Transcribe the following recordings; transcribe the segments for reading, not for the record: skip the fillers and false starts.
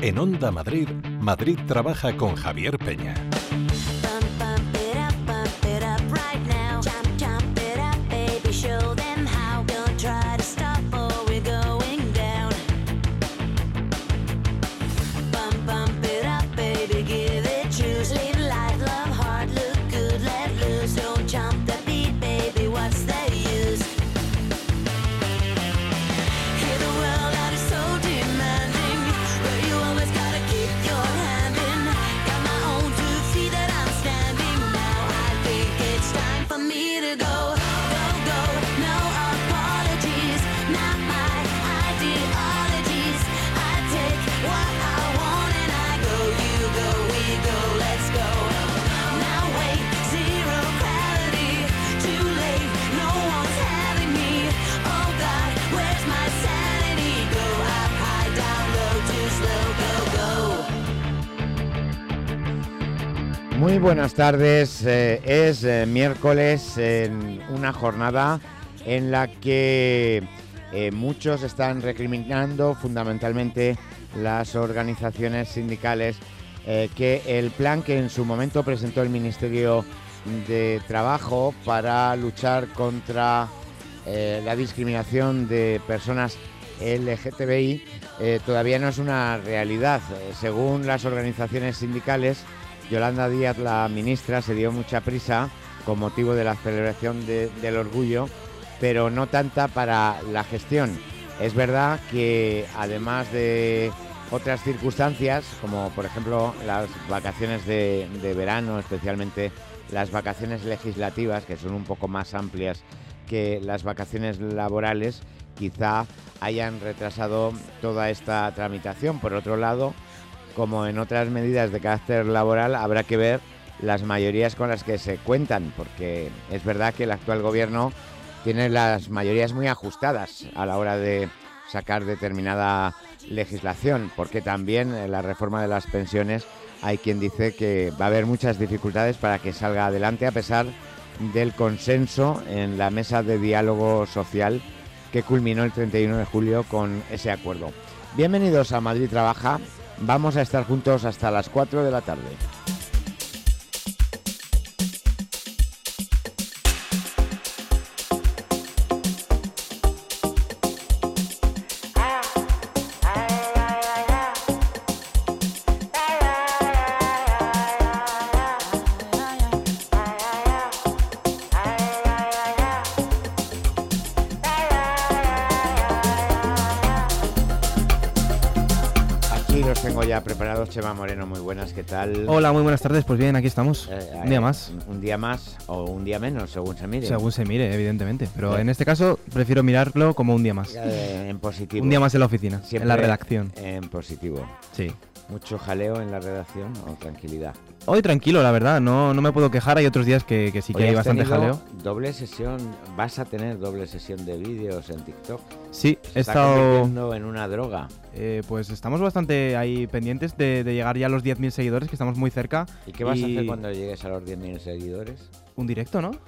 En Onda Madrid, Madrid trabaja con Javier Peña. Muy buenas tardes, es miércoles en una jornada en la que muchos están recriminando, fundamentalmente las organizaciones sindicales, que el plan que en su momento presentó el Ministerio de Trabajo para luchar contra la discriminación de personas LGTBI todavía no es una realidad. Según las organizaciones sindicales, Yolanda Díaz, la ministra, se dio mucha prisa con motivo de la celebración del orgullo, pero no tanta para la gestión. Es verdad que además de otras circunstancias, como por ejemplo las vacaciones de verano, especialmente las vacaciones legislativas, que son un poco más amplias que las vacaciones laborales, quizá hayan retrasado toda esta tramitación. Por otro lado, como en otras medidas de carácter laboral, habrá que ver las mayorías con las que se cuentan, porque es verdad que el actual gobierno tiene las mayorías muy ajustadas a la hora de sacar determinada legislación, porque también en la reforma de las pensiones hay quien dice que va a haber muchas dificultades para que salga adelante, a pesar del consenso en la mesa de diálogo social que culminó el 31 de julio con ese acuerdo. Bienvenidos a Madrid Trabaja. Vamos a estar juntos hasta las 4 de la tarde. Ya preparados, Chema Moreno, muy buenas, ¿qué tal? Hola, muy buenas tardes, pues bien, aquí estamos, un día más. Un día más o un día menos, según se mire. Según se mire, evidentemente, pero en este caso prefiero mirarlo como un día más. En positivo. Un día más en la oficina, siempre en la redacción. En positivo. Sí. ¿Mucho jaleo en la redacción o tranquilidad? Hoy tranquilo, la verdad, no me puedo quejar, hay otros días que sí que hay bastante jaleo. Doble sesión, ¿vas a tener doble sesión de vídeos en TikTok? Sí, he estado convirtiendo en una droga. Pues estamos bastante ahí pendientes de llegar ya a los 10.000 seguidores, que estamos muy cerca. ¿Y qué vas a hacer cuando llegues a los 10.000 seguidores? Un directo, ¿no?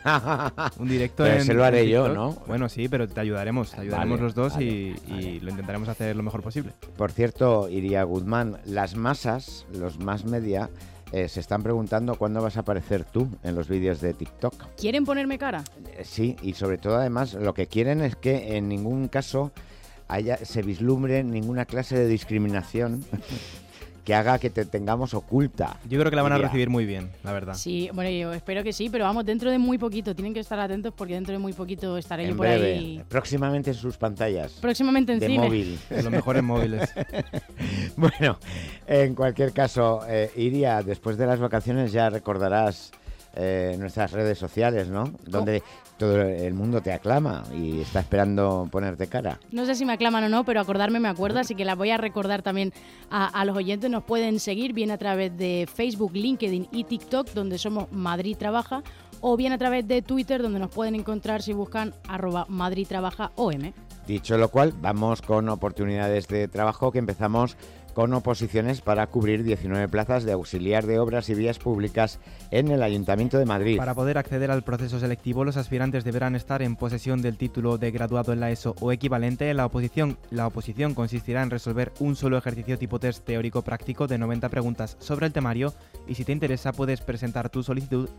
Un directo pero se lo haré yo, ¿no? Bueno, sí, pero te ayudaremos vale, los dos y lo intentaremos hacer lo mejor posible. Por cierto, Iria Guzmán, las masas, los más media, se están preguntando cuándo vas a aparecer tú en los vídeos de TikTok. ¿Quieren ponerme cara? Sí, y sobre todo además lo que quieren es que en ningún caso se vislumbre ninguna clase de discriminación que haga que te tengamos oculta. Yo creo que la van a recibir muy bien, la verdad. Sí, bueno, yo espero que sí, pero vamos, dentro de muy poquito. Tienen que estar atentos porque dentro de muy poquito estaré yo por breve, ahí. Próximamente en sus pantallas. Próximamente en de cine. Móvil. De los mejores móviles. Bueno, en cualquier caso, Iria, después de las vacaciones ya recordarás nuestras redes sociales, ¿no? Donde todo el mundo te aclama y está esperando ponerte cara. No sé si me aclaman o no, pero acordarme me acuerdo, así que la voy a recordar también a los oyentes. Nos pueden seguir bien a través de Facebook, LinkedIn y TikTok, donde somos Madrid Trabaja, o bien a través de Twitter, donde nos pueden encontrar si buscan @MadridTrabajaOM. Dicho lo cual, vamos con oportunidades de trabajo, que empezamos con oposiciones para cubrir 19 plazas de auxiliar de obras y vías públicas en el Ayuntamiento de Madrid. Para poder acceder al proceso selectivo, los aspirantes deberán estar en posesión del título de graduado en la ESO o equivalente. La oposición consistirá en resolver un solo ejercicio tipo test teórico práctico de 90 preguntas sobre el temario, y si te interesa puedes presentar tu solicitud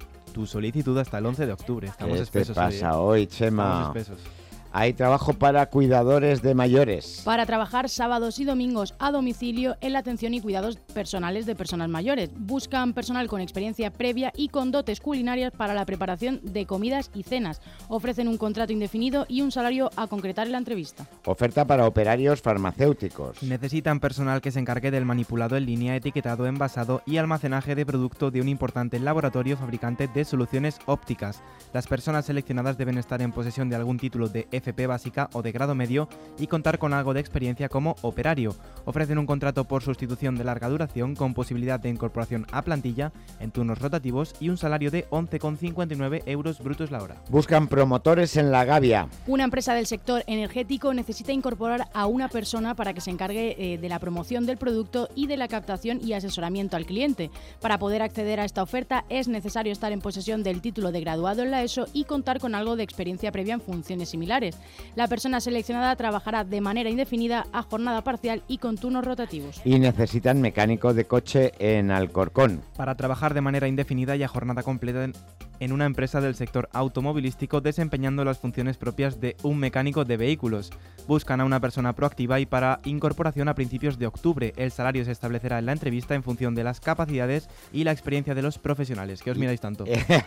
hasta el 11 de octubre. Estamos ¿Qué espesos te pasa hoy, Chema? Estamos espesos. Hay trabajo para cuidadores de mayores. Para trabajar sábados y domingos a domicilio en la atención y cuidados personales de personas mayores. Buscan personal con experiencia previa y con dotes culinarias para la preparación de comidas y cenas. Ofrecen un contrato indefinido y un salario a concretar en la entrevista. Oferta para operarios farmacéuticos. Necesitan personal que se encargue del manipulado en línea, etiquetado, envasado y almacenaje de producto de un importante laboratorio fabricante de soluciones ópticas. Las personas seleccionadas deben estar en posesión de algún título de FP básica o de grado medio y contar con algo de experiencia como operario. Ofrecen un contrato por sustitución de larga duración con posibilidad de incorporación a plantilla en turnos rotativos y un salario de 11,59 euros brutos la hora. Buscan promotores en La Gavia. Una empresa del sector energético necesita incorporar a una persona para que se encargue de la promoción del producto y de la captación y asesoramiento al cliente. Para poder acceder a esta oferta es necesario estar en posesión del título de graduado en la ESO y contar con algo de experiencia previa en funciones similares. La persona seleccionada trabajará de manera indefinida a jornada parcial y con turnos rotativos. Y necesitan mecánico de coche en Alcorcón. Para trabajar de manera indefinida y a jornada completa en una empresa del sector automovilístico desempeñando las funciones propias de un mecánico de vehículos. Buscan a una persona proactiva y para incorporación a principios de octubre. El salario se establecerá en la entrevista en función de las capacidades y la experiencia de los profesionales. ¿Qué os miráis tanto?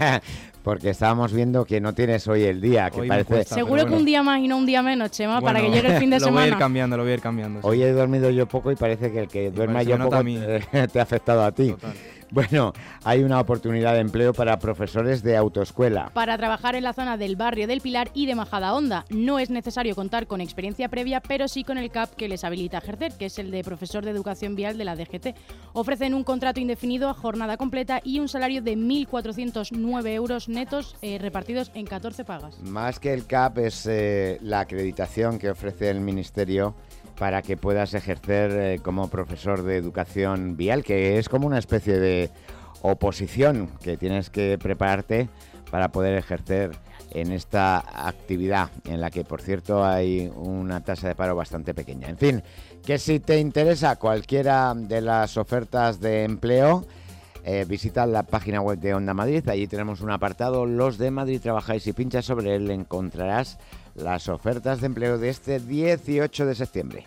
Porque estábamos viendo que no tienes hoy el día, que Hoy parece... cuesta, Seguro que un día más y no un día menos, Chema, para que llegue el fin de lo voy a semana. ir cambiando, lo voy a ir cambiando. Sí. Hoy he dormido yo poco y parece que el que duerma parece yo que nota poco a mí. te ha afectado a ti. Total. Bueno, hay una oportunidad de empleo para profesores de autoescuela. Para trabajar en la zona del barrio del Pilar y de Majadahonda no es necesario contar con experiencia previa, pero sí con el CAP que les habilita a ejercer, que es el de profesor de educación vial de la DGT. Ofrecen un contrato indefinido a jornada completa y un salario de 1.409 euros netos repartidos en 14 pagas. Más que el CAP es la acreditación que ofrece el Ministerio para que puedas ejercer como profesor de educación vial, que es como una especie de oposición que tienes que prepararte para poder ejercer en esta actividad, en la que, por cierto, hay una tasa de paro bastante pequeña. En fin, que si te interesa cualquiera de las ofertas de empleo, visita la página web de Onda Madrid. Allí tenemos un apartado, Los de Madrid Trabajáis, y pincha sobre él encontrarás las ofertas de empleo de este 18 de septiembre.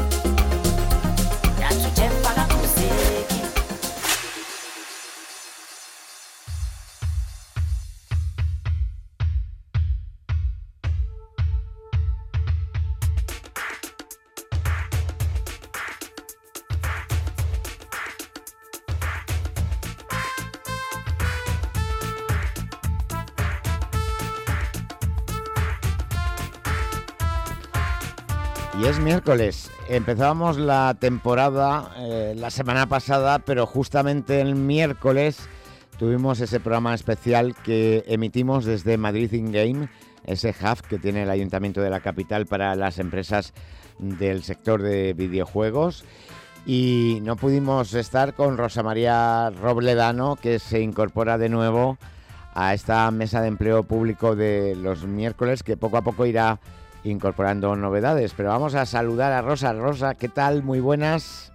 Y es miércoles. Empezábamos la temporada la semana pasada, pero justamente el miércoles tuvimos ese programa especial que emitimos desde Madrid In Game, ese hub que tiene el Ayuntamiento de la capital para las empresas del sector de videojuegos. Y no pudimos estar con Rosa María Robledano, que se incorpora de nuevo a esta mesa de empleo público de los miércoles, que poco a poco irá incorporando novedades, pero vamos a saludar a Rosa. Rosa, ¿qué tal? Muy buenas.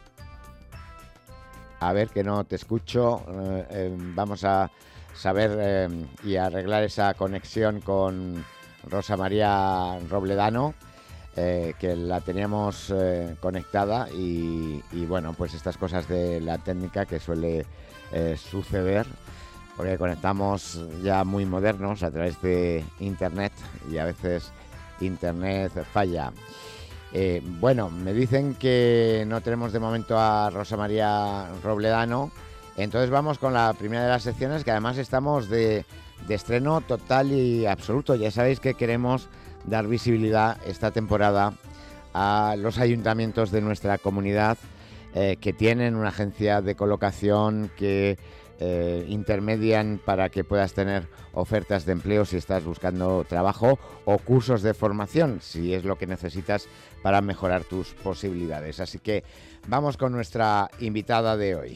A ver, que no te escucho. Vamos a saber y arreglar esa conexión con Rosa María Robledano, que la teníamos conectada y bueno, pues estas cosas de la técnica que suele suceder, porque conectamos ya muy modernos a través de Internet y a veces Internet falla. Bueno, me dicen que no tenemos de momento a Rosa María Robledano, entonces vamos con la primera de las secciones, que además estamos de estreno total y absoluto. Ya sabéis que queremos dar visibilidad esta temporada a los ayuntamientos de nuestra comunidad que tienen una agencia de colocación, que intermedian para que puedas tener ofertas de empleo si estás buscando trabajo, o cursos de formación si es lo que necesitas para mejorar tus posibilidades. Así que vamos con nuestra invitada de hoy.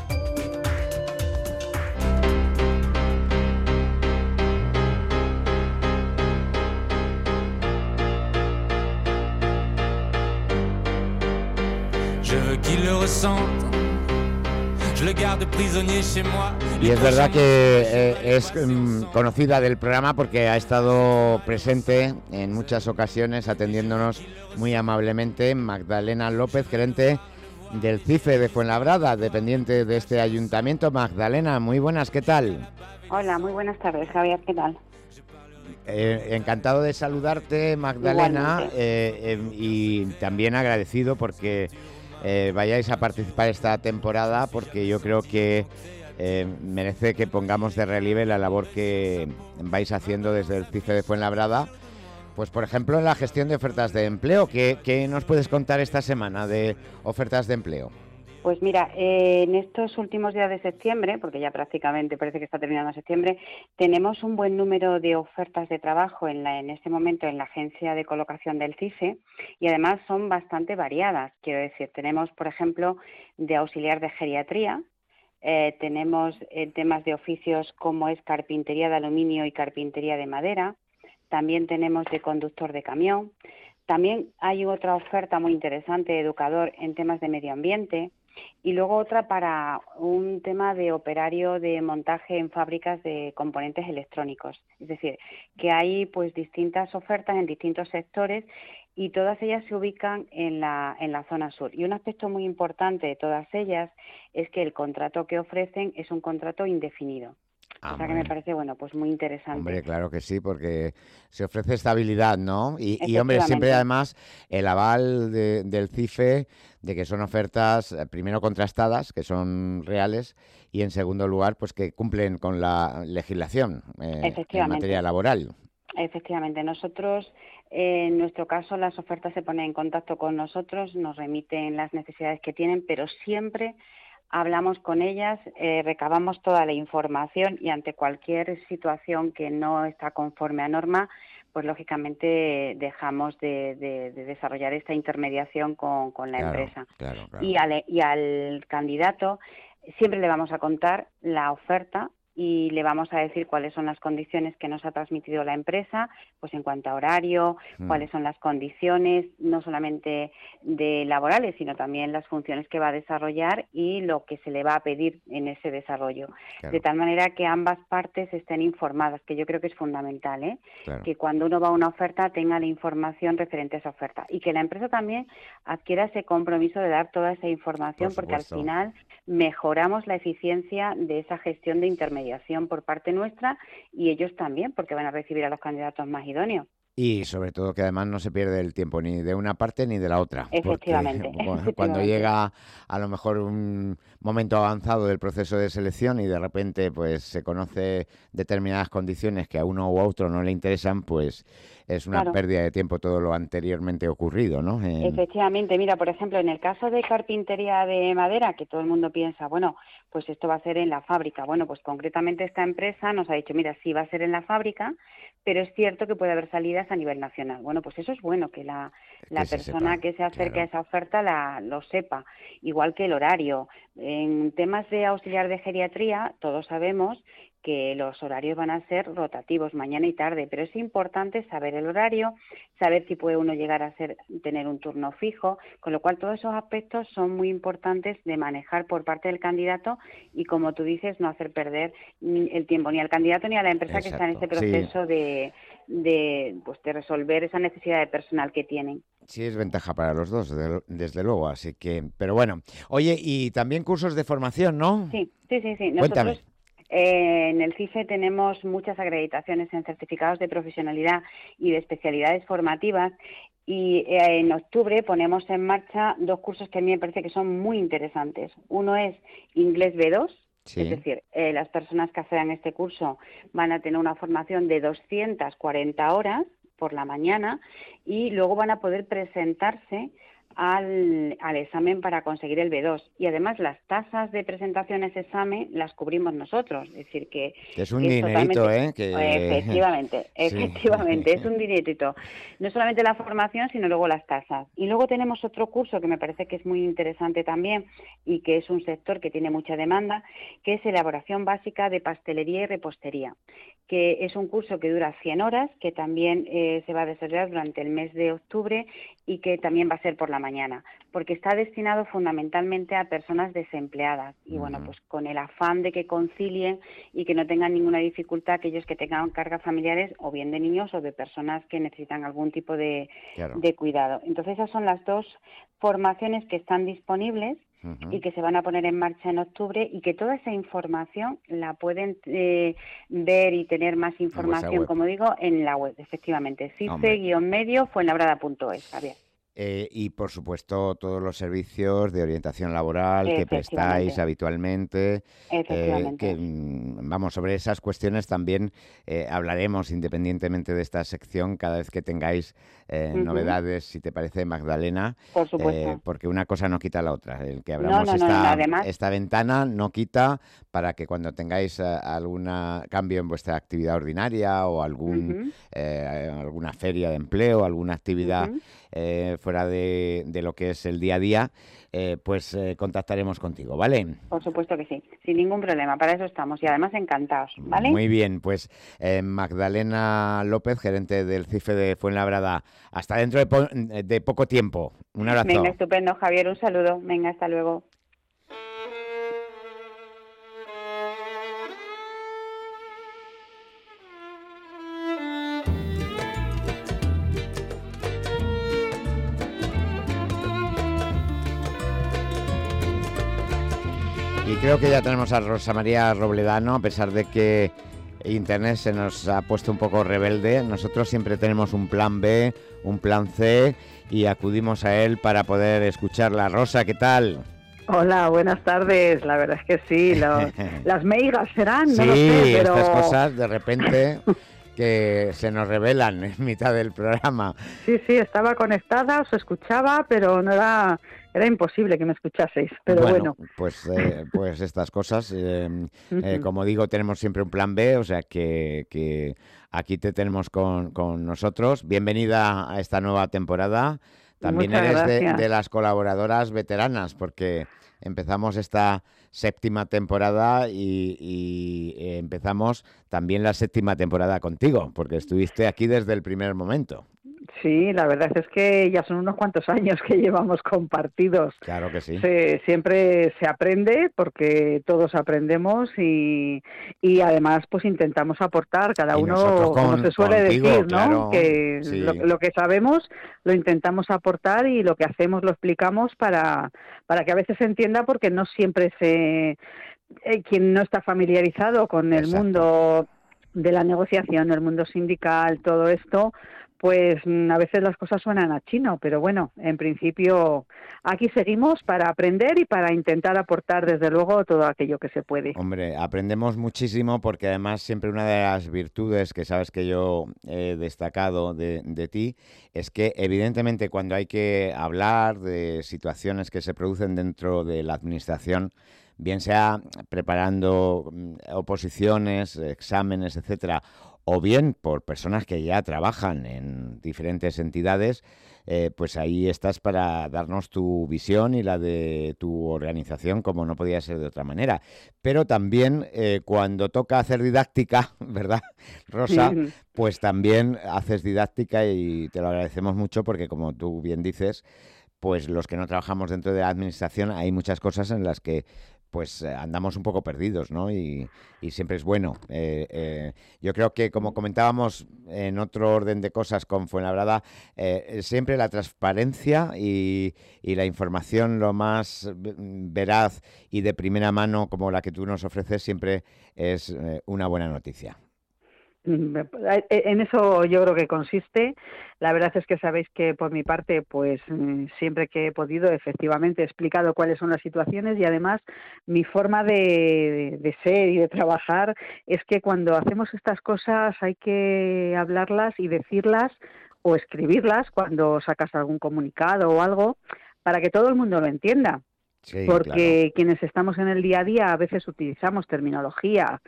Y es verdad que es conocida del programa porque ha estado presente en muchas ocasiones atendiéndonos muy amablemente. Magdalena López, gerente del CIFE de Fuenlabrada, dependiente de este ayuntamiento. Magdalena, muy buenas, ¿qué tal? Hola, muy buenas tardes, Javier, ¿qué tal? Encantado de saludarte, Magdalena, y también agradecido porque vayáis a participar esta temporada, porque yo creo que merece que pongamos de relieve la labor que vais haciendo desde el CIFE de Fuenlabrada. Pues, por ejemplo, en la gestión de ofertas de empleo. ¿Qué nos puedes contar esta semana de ofertas de empleo? Pues mira, en estos últimos días de septiembre, porque ya prácticamente parece que está terminando septiembre, tenemos un buen número de ofertas de trabajo en este momento en la agencia de colocación del CIFE, y además son bastante variadas. Quiero decir, tenemos, por ejemplo, de auxiliar de geriatría, tenemos temas de oficios como es carpintería de aluminio y carpintería de madera, también tenemos de conductor de camión, también hay otra oferta muy interesante de educador en temas de medio ambiente, y luego otra para un tema de operario de montaje en fábricas de componentes electrónicos. Es decir, que hay pues distintas ofertas en distintos sectores y todas ellas se ubican en la zona sur. Y un aspecto muy importante de todas ellas es que el contrato que ofrecen es un contrato indefinido. O sea que me parece, bueno, pues muy interesante. Hombre, claro que sí, porque se ofrece estabilidad, ¿no? Y hombre, siempre además el aval del CIFE de que son ofertas, primero contrastadas, que son reales, y en segundo lugar, pues que cumplen con la legislación en materia laboral. Efectivamente, nosotros, en nuestro caso, las ofertas se ponen en contacto con nosotros, nos remiten las necesidades que tienen, pero siempre hablamos con ellas, recabamos toda la información y ante cualquier situación que no está conforme a norma, pues lógicamente dejamos de desarrollar esta intermediación con la empresa. Claro. Y al candidato siempre le vamos a contar la oferta y le vamos a decir cuáles son las condiciones que nos ha transmitido la empresa, pues en cuanto a horario, cuáles son las condiciones, no solamente de laborales, sino también las funciones que va a desarrollar y lo que se le va a pedir en ese desarrollo. Claro. De tal manera que ambas partes estén informadas, que yo creo que es fundamental, claro, que cuando uno va a una oferta tenga la información referente a esa oferta y que la empresa también adquiera ese compromiso de dar toda esa información, porque al final mejoramos la eficiencia de esa gestión de intermediación por parte nuestra y ellos también, porque van a recibir a los candidatos más idóneos. Y sobre todo que además no se pierde el tiempo ni de una parte ni de la otra. Efectivamente. Porque cuando llega a lo mejor un momento avanzado del proceso de selección y de repente pues se conoce determinadas condiciones que a uno u a otro no le interesan, pues es una pérdida de tiempo todo lo anteriormente ocurrido, ¿no? Efectivamente. Mira, por ejemplo, en el caso de carpintería de madera, que todo el mundo piensa, bueno, pues esto va a ser en la fábrica. Bueno, pues concretamente esta empresa nos ha dicho, mira, sí va a ser en la fábrica, pero es cierto que puede haber salidas a nivel nacional. Bueno, pues eso es bueno, que la persona que se acerque a esa oferta lo sepa, igual que el horario. En temas de auxiliar de geriatría, todos sabemos que los horarios van a ser rotativos, mañana y tarde, pero es importante saber el horario, saber si puede uno llegar a tener un turno fijo, con lo cual todos esos aspectos son muy importantes de manejar por parte del candidato y, como tú dices, no hacer perder el tiempo ni al candidato ni a la empresa que está en este proceso de resolver esa necesidad de personal que tienen. Sí, es ventaja para los dos, desde luego, así que, pero bueno. Oye, y también cursos de formación, ¿no? Sí. Nosotros, cuéntame. En el CIFE tenemos muchas acreditaciones en certificados de profesionalidad y de especialidades formativas y en octubre ponemos en marcha 2 cursos que a mí me parece que son muy interesantes. Uno es Inglés B2, sí. Es decir, las personas que accedan a este curso van a tener una formación de 240 horas por la mañana y luego van a poder presentarse al examen para conseguir el B2. Y además las tasas de presentación a ese examen las cubrimos nosotros. Es decir, que es un es dinerito, ¿eh? Efectivamente, efectivamente, es un dinerito. No solamente la formación, sino luego las tasas. Y luego tenemos otro curso que me parece que es muy interesante también y que es un sector que tiene mucha demanda, que es elaboración básica de pastelería y repostería, que es un curso que dura 100 horas, que también se va a desarrollar durante el mes de octubre y que también va a ser por la mañana, porque está destinado fundamentalmente a personas desempleadas y bueno, pues con el afán de que concilien y que no tengan ninguna dificultad aquellos que tengan cargas familiares o bien de niños o de personas que necesitan algún tipo de cuidado. Entonces esas son las dos formaciones que están disponibles y que se van a poner en marcha en octubre y que toda esa información la pueden ver y tener más información, como digo, en la web, efectivamente, cice-medio fuenlabrada.es, Javier. Y, por supuesto, todos los servicios de orientación laboral que prestáis habitualmente. Vamos, sobre esas cuestiones también hablaremos, independientemente de esta sección, cada vez que tengáis novedades, si te parece, Magdalena. Por supuesto. Porque una cosa no quita la otra. El que abramos esta ventana no quita para que cuando tengáis algún cambio en vuestra actividad ordinaria o alguna feria de empleo, alguna actividad fuera de lo que es el día a día, pues contactaremos contigo, ¿vale? Por supuesto que sí, sin ningún problema, para eso estamos y además encantados, ¿vale? Muy bien, pues Magdalena López, gerente del CIFE de Fuenlabrada, hasta dentro de poco tiempo. Un abrazo. Venga, estupendo, Javier, un saludo. Venga, hasta luego. Y creo que ya tenemos a Rosa María Robledano, a pesar de que Internet se nos ha puesto un poco rebelde. Nosotros siempre tenemos un plan B, un plan C y acudimos a él para poder escucharla. Rosa, ¿qué tal? Hola, buenas tardes. La verdad es que sí, las meigas serán, no lo sé, pero... estas cosas de repente que se nos revelan en mitad del programa. Sí, estaba conectada, os escuchaba, pero no era imposible que me escuchaseis, pero bueno. Pues estas cosas, como digo, tenemos siempre un plan B, o sea que aquí te tenemos con nosotros. Bienvenida a esta nueva temporada. También eres de las colaboradoras veteranas, porque empezamos esta 7ª temporada y empezamos también la 7ª temporada contigo, porque estuviste aquí desde el primer momento. Sí, la verdad es que ya son unos cuantos años que llevamos compartidos. Claro que sí. Siempre se aprende, porque todos aprendemos y además pues intentamos aportar cada uno, como se suele decir, ¿no? Claro, que sí. lo que sabemos lo intentamos aportar y lo que hacemos lo explicamos para que a veces se entienda, porque no siempre quien no está familiarizado con el mundo de la negociación, el mundo sindical, todo esto, pues a veces las cosas suenan a chino, pero bueno, en principio aquí seguimos para aprender y para intentar aportar desde luego todo aquello que se puede. Hombre, aprendemos muchísimo, porque además siempre una de las virtudes que sabes que yo he destacado de ti es que evidentemente cuando hay que hablar de situaciones que se producen dentro de la administración, bien sea preparando oposiciones, exámenes, etcétera, o bien por personas que ya trabajan en diferentes entidades, pues ahí estás para darnos tu visión y la de tu organización, como no podía ser de otra manera. Pero también cuando toca hacer didáctica, ¿verdad, Rosa? Pues también haces didáctica y te lo agradecemos mucho, porque como tú bien dices, pues los que no trabajamos dentro de la administración hay muchas cosas en las que pues andamos un poco perdidos, ¿no? Y siempre es bueno. Yo creo que, como comentábamos en otro orden de cosas con Fuenlabrada, siempre la transparencia y la información lo más veraz y de primera mano, como la que tú nos ofreces, siempre es una buena noticia. En eso yo creo que consiste. La verdad es que sabéis que por mi parte, pues siempre que he podido, efectivamente he explicado cuáles son las situaciones, y además mi forma de ser y de trabajar es que cuando hacemos estas cosas hay que hablarlas y decirlas o escribirlas cuando sacas algún comunicado o algo, para que todo el mundo lo entienda. Sí, porque quienes estamos en el día a día a veces utilizamos terminología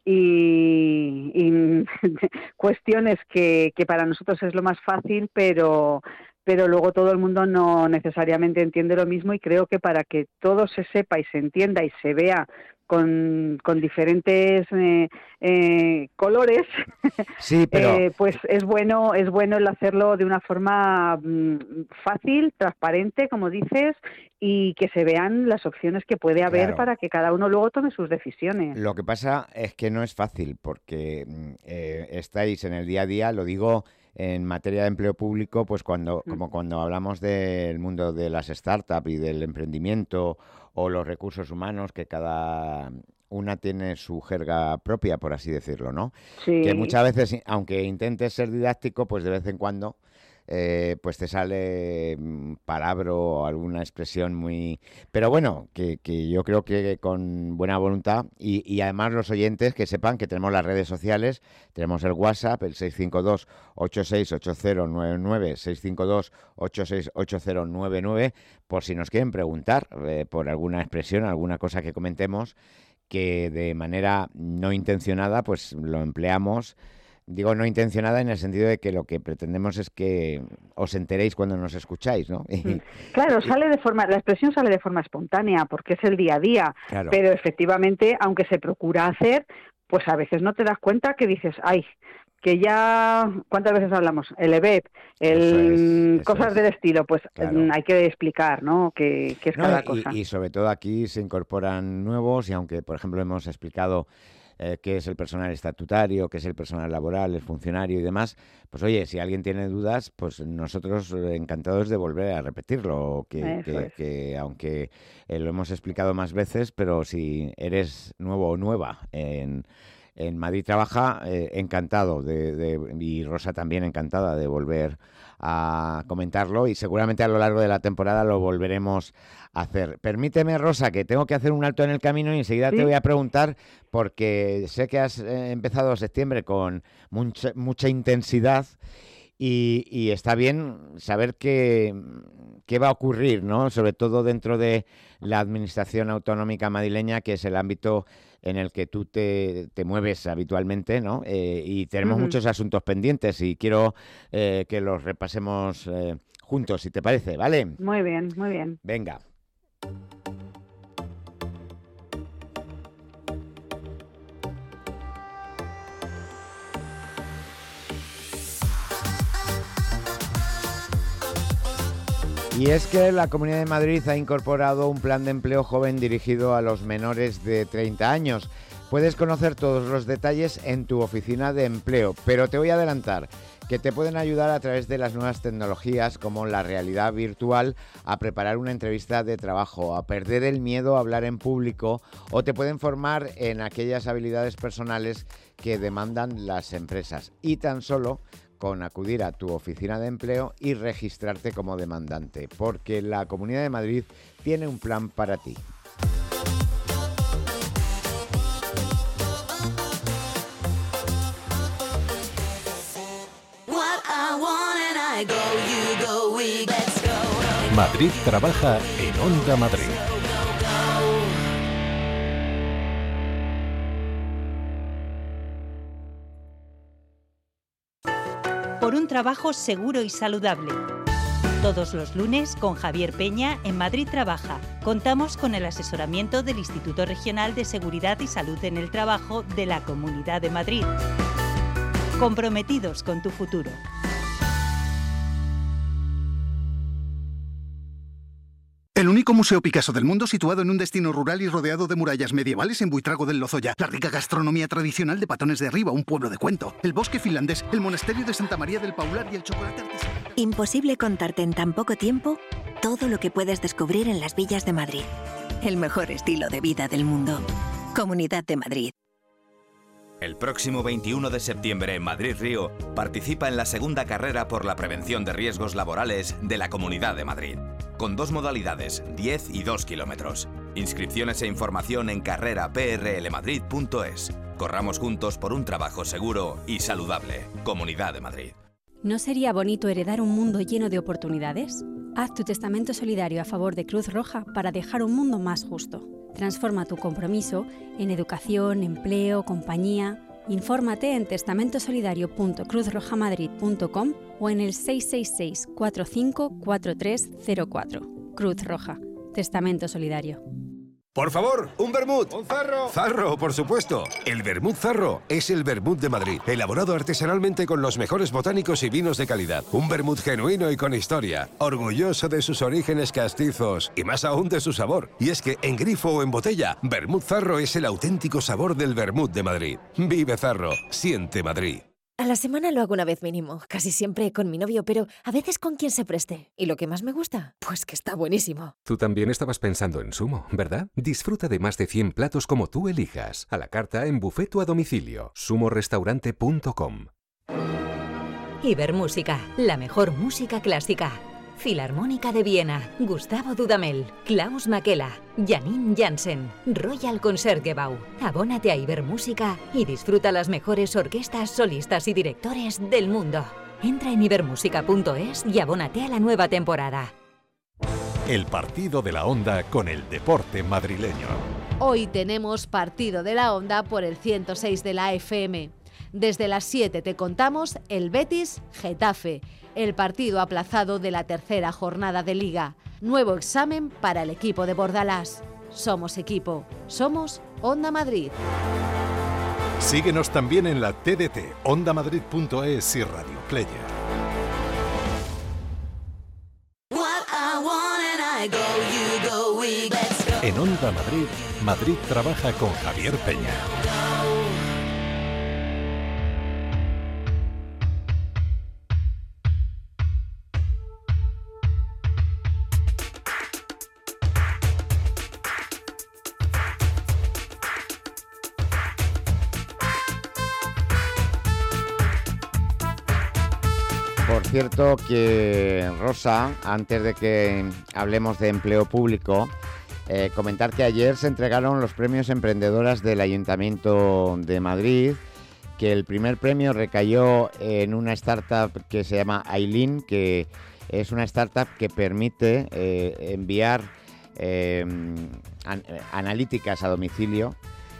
y cuestiones que para nosotros es lo más fácil, pero luego todo el mundo no necesariamente entiende lo mismo, y creo que para que todo se sepa y se entienda y se vea con diferentes colores, sí, pero pues es bueno el hacerlo de una forma fácil, transparente, como dices, y que se vean las opciones que puede haber para que cada uno luego tome sus decisiones. Lo que pasa es que no es fácil, porque estáis en el día a día, lo digo en materia de empleo público, pues como cuando hablamos del mundo de las startups y del emprendimiento o los recursos humanos, que cada una tiene su jerga propia, por así decirlo, ¿no? Sí. Que muchas veces, aunque intentes ser didáctico, pues de vez en cuando pues te sale palabra o alguna expresión muy... Pero bueno, que yo creo que con buena voluntad y además los oyentes que sepan que tenemos las redes sociales, tenemos el WhatsApp, el 652-868099, 652-868099, por si nos quieren preguntar por alguna expresión, alguna cosa que comentemos, que de manera no intencionada pues lo empleamos. Digo no intencionada en el sentido de que lo que pretendemos es que os enteréis cuando nos escucháis, ¿no? Claro, la expresión sale de forma espontánea porque es el día a día, claro. Pero efectivamente, aunque se procura hacer, pues a veces no te das cuenta que dices, ay, que ya, ¿cuántas veces hablamos? El EBEP, cosas del estilo, pues claro. Hay que explicar, ¿no? Qué es cada cosa. Y sobre todo aquí se incorporan nuevos, y aunque, por ejemplo, hemos explicado qué es el personal estatutario, qué es el personal laboral, el funcionario y demás, pues oye, si alguien tiene dudas, pues nosotros encantados de volver a repetirlo, que aunque lo hemos explicado más veces, pero si eres nuevo o nueva en Madrid Trabaja, encantado y Rosa también encantada de volver a comentarlo, y seguramente a lo largo de la temporada lo volveremos a hacer. Permíteme, Rosa, que tengo que hacer un alto en el camino y enseguida te voy a preguntar, porque sé que has empezado septiembre con mucha intensidad y está bien saber qué va a ocurrir, ¿no? Sobre todo dentro de la administración autonómica madrileña, que es el ámbito en el que tú te mueves habitualmente, ¿no? Y tenemos muchos asuntos pendientes y quiero que los repasemos juntos, si te parece, ¿vale? Muy bien, muy bien. Venga. Y es que la Comunidad de Madrid ha incorporado un plan de empleo joven dirigido a los menores de 30 años. Puedes conocer todos los detalles en tu oficina de empleo, pero te voy a adelantar que te pueden ayudar a través de las nuevas tecnologías como la realidad virtual a preparar una entrevista de trabajo, a perder el miedo a hablar en público, o te pueden formar en aquellas habilidades personales que demandan las empresas. Y tan solo con acudir a tu oficina de empleo y registrarte como demandante, porque la Comunidad de Madrid tiene un plan para ti. Madrid Trabaja en Onda Madrid. Por un trabajo seguro y saludable. Todos los lunes con Javier Peña en Madrid Trabaja. Contamos con el asesoramiento del Instituto Regional de Seguridad y Salud en el Trabajo de la Comunidad de Madrid. Comprometidos con tu futuro. El único museo Picasso del mundo situado en un destino rural y rodeado de murallas medievales en Buitrago del Lozoya. La rica gastronomía tradicional de Patones de Arriba, un pueblo de cuento. El bosque finlandés, el monasterio de Santa María del Paular y el chocolate artesanal. Imposible contarte en tan poco tiempo todo lo que puedes descubrir en las villas de Madrid. El mejor estilo de vida del mundo. Comunidad de Madrid. El próximo 21 de septiembre en Madrid-Río participa en la segunda carrera por la prevención de riesgos laborales de la Comunidad de Madrid, con 2 modalidades, 10 y 2 kilómetros. Inscripciones e información en carreraprlmadrid.es. Corramos juntos por un trabajo seguro y saludable. Comunidad de Madrid. ¿No sería bonito heredar un mundo lleno de oportunidades? Haz tu testamento solidario a favor de Cruz Roja para dejar un mundo más justo. Transforma tu compromiso en educación, empleo, compañía. Infórmate en testamentosolidario.cruzrojamadrid.com o en el 666 45 4304. Cruz Roja. Testamento Solidario. Por favor, un vermut. ¡Un Zarro! Zarro, por supuesto. El vermut Zarro es el vermut de Madrid, elaborado artesanalmente con los mejores botánicos y vinos de calidad. Un vermut genuino y con historia, orgulloso de sus orígenes castizos y más aún de su sabor. Y es que en grifo o en botella, vermut Zarro es el auténtico sabor del vermut de Madrid. Vive Zarro, siente Madrid. A la semana lo hago una vez mínimo, casi siempre con mi novio, pero a veces con quien se preste. ¿Y lo que más me gusta? Pues que está buenísimo. Tú también estabas pensando en Sumo, ¿verdad? Disfruta de más de 100 platos como tú elijas. A la carta, en buffet o a domicilio. sumorestaurante.com. Ibermúsica, la mejor música clásica. Filarmónica de Viena, Gustavo Dudamel, Klaus Makela, Janine Jansen, Royal Concertgebouw. Abónate a Ibermúsica y disfruta las mejores orquestas, solistas y directores del mundo. Entra en ibermúsica.es y abónate a la nueva temporada. El partido de la Onda con el deporte madrileño. Hoy tenemos partido de la Onda por el 106 de la FM. Desde las 7 te contamos el Betis-Getafe, el partido aplazado de la tercera jornada de Liga. Nuevo examen para el equipo de Bordalás. Somos equipo, somos Onda Madrid. Síguenos también en la TDT, ondamadrid.es y Radio Player. En Onda Madrid, Madrid trabaja con Javier Peña. Por cierto que, Rosa, antes de que hablemos de empleo público, comentar que ayer se entregaron los premios emprendedoras del Ayuntamiento de Madrid, que el primer premio recayó en una startup que se llama Aileen, que es una startup que permite enviar analíticas a domicilio.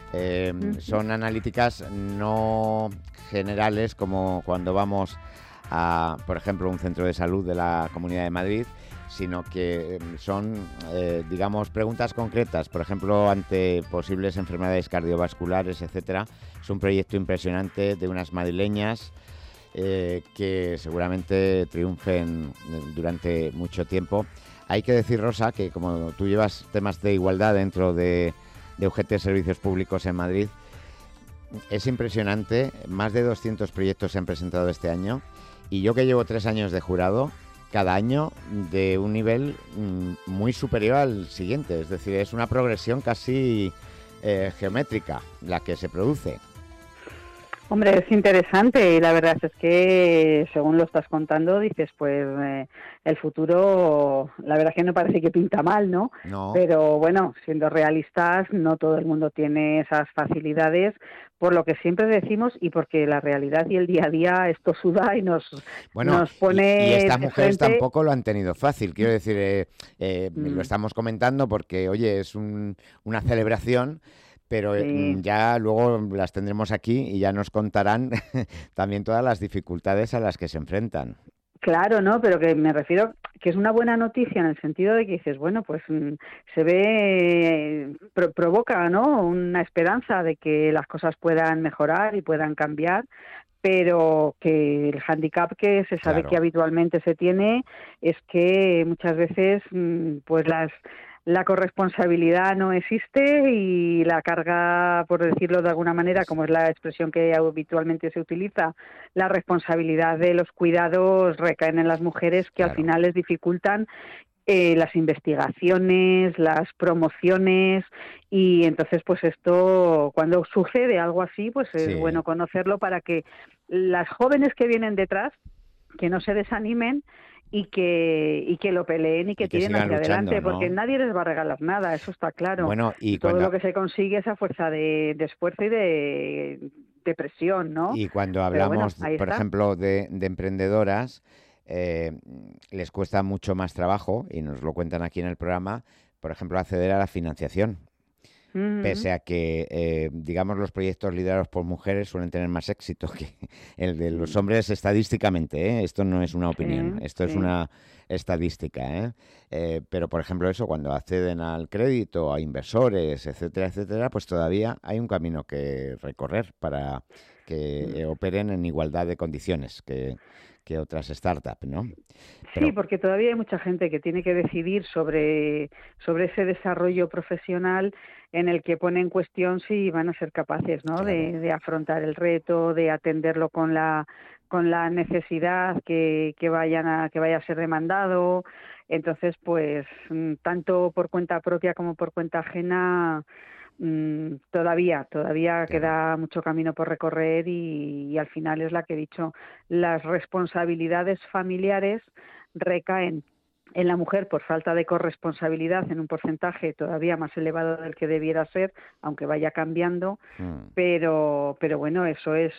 Son analíticas no generales como cuando vamos a, por ejemplo, un centro de salud de la Comunidad de Madrid, sino que son, digamos, preguntas concretas, por ejemplo, ante posibles enfermedades cardiovasculares, etcétera. Es un proyecto impresionante de unas madrileñas que seguramente triunfen durante mucho tiempo. Hay que decir, Rosa, que como tú llevas temas de igualdad dentro de UGT Servicios Públicos en Madrid, es impresionante, más de 200 proyectos se han presentado este año, y yo que llevo 3 años de jurado, cada año de un nivel muy superior al siguiente, es decir, es una progresión casi geométrica la que se produce. Hombre, es interesante y la verdad es que, según lo estás contando, dices, pues el futuro, la verdad es que no parece que pinta mal, ¿no? No. Pero bueno, siendo realistas, no todo el mundo tiene esas facilidades, por lo que siempre decimos y porque la realidad y el día a día esto suda y nos pone... Y estas mujeres frente... tampoco lo han tenido fácil, quiero decir, lo estamos comentando porque, oye, es una celebración, pero ya luego las tendremos aquí y ya nos contarán también todas las dificultades a las que se enfrentan. Claro, ¿no? Pero que me refiero que es una buena noticia en el sentido de que dices, bueno, pues se ve, provoca, ¿no?, una esperanza de que las cosas puedan mejorar y puedan cambiar, pero que el hándicap que se sabe que habitualmente se tiene es que muchas veces pues la corresponsabilidad no existe y la carga, por decirlo de alguna manera, como es la expresión que habitualmente se utiliza, la responsabilidad de los cuidados recaen en las mujeres que al final les dificultan las investigaciones, las promociones, y entonces pues esto, cuando sucede algo así, pues es bueno conocerlo para que las jóvenes que vienen detrás, que no se desanimen y que lo peleen y que tiren hacia adelante, ¿no? Porque nadie les va a regalar nada, eso está claro. Bueno, y todo lo que se consigue es a fuerza de esfuerzo y de presión, ¿no? Y cuando hablamos, por ejemplo, de emprendedoras, les cuesta mucho más trabajo, y nos lo cuentan aquí en el programa, por ejemplo, acceder a la financiación. Pese a que, digamos, los proyectos liderados por mujeres suelen tener más éxito que el de los hombres estadísticamente, ¿eh? Esto no es una opinión, esto es una estadística, ¿eh? Pero, por ejemplo, eso, cuando acceden al crédito, a inversores, etcétera, etcétera, pues todavía hay un camino que recorrer para que operen en igualdad de condiciones que otras startups, ¿no? Pero... Sí, porque todavía hay mucha gente que tiene que decidir sobre ese desarrollo profesional en el que pone en cuestión si van a ser capaces, ¿no? Claro. de afrontar el reto, de atenderlo con la necesidad que vaya a ser demandado. Entonces, pues, tanto por cuenta propia como por cuenta ajena, todavía queda mucho camino por recorrer y al final es la que he dicho, las responsabilidades familiares recaen en la mujer por falta de corresponsabilidad en un porcentaje todavía más elevado del que debiera ser, aunque vaya cambiando, pero bueno, eso es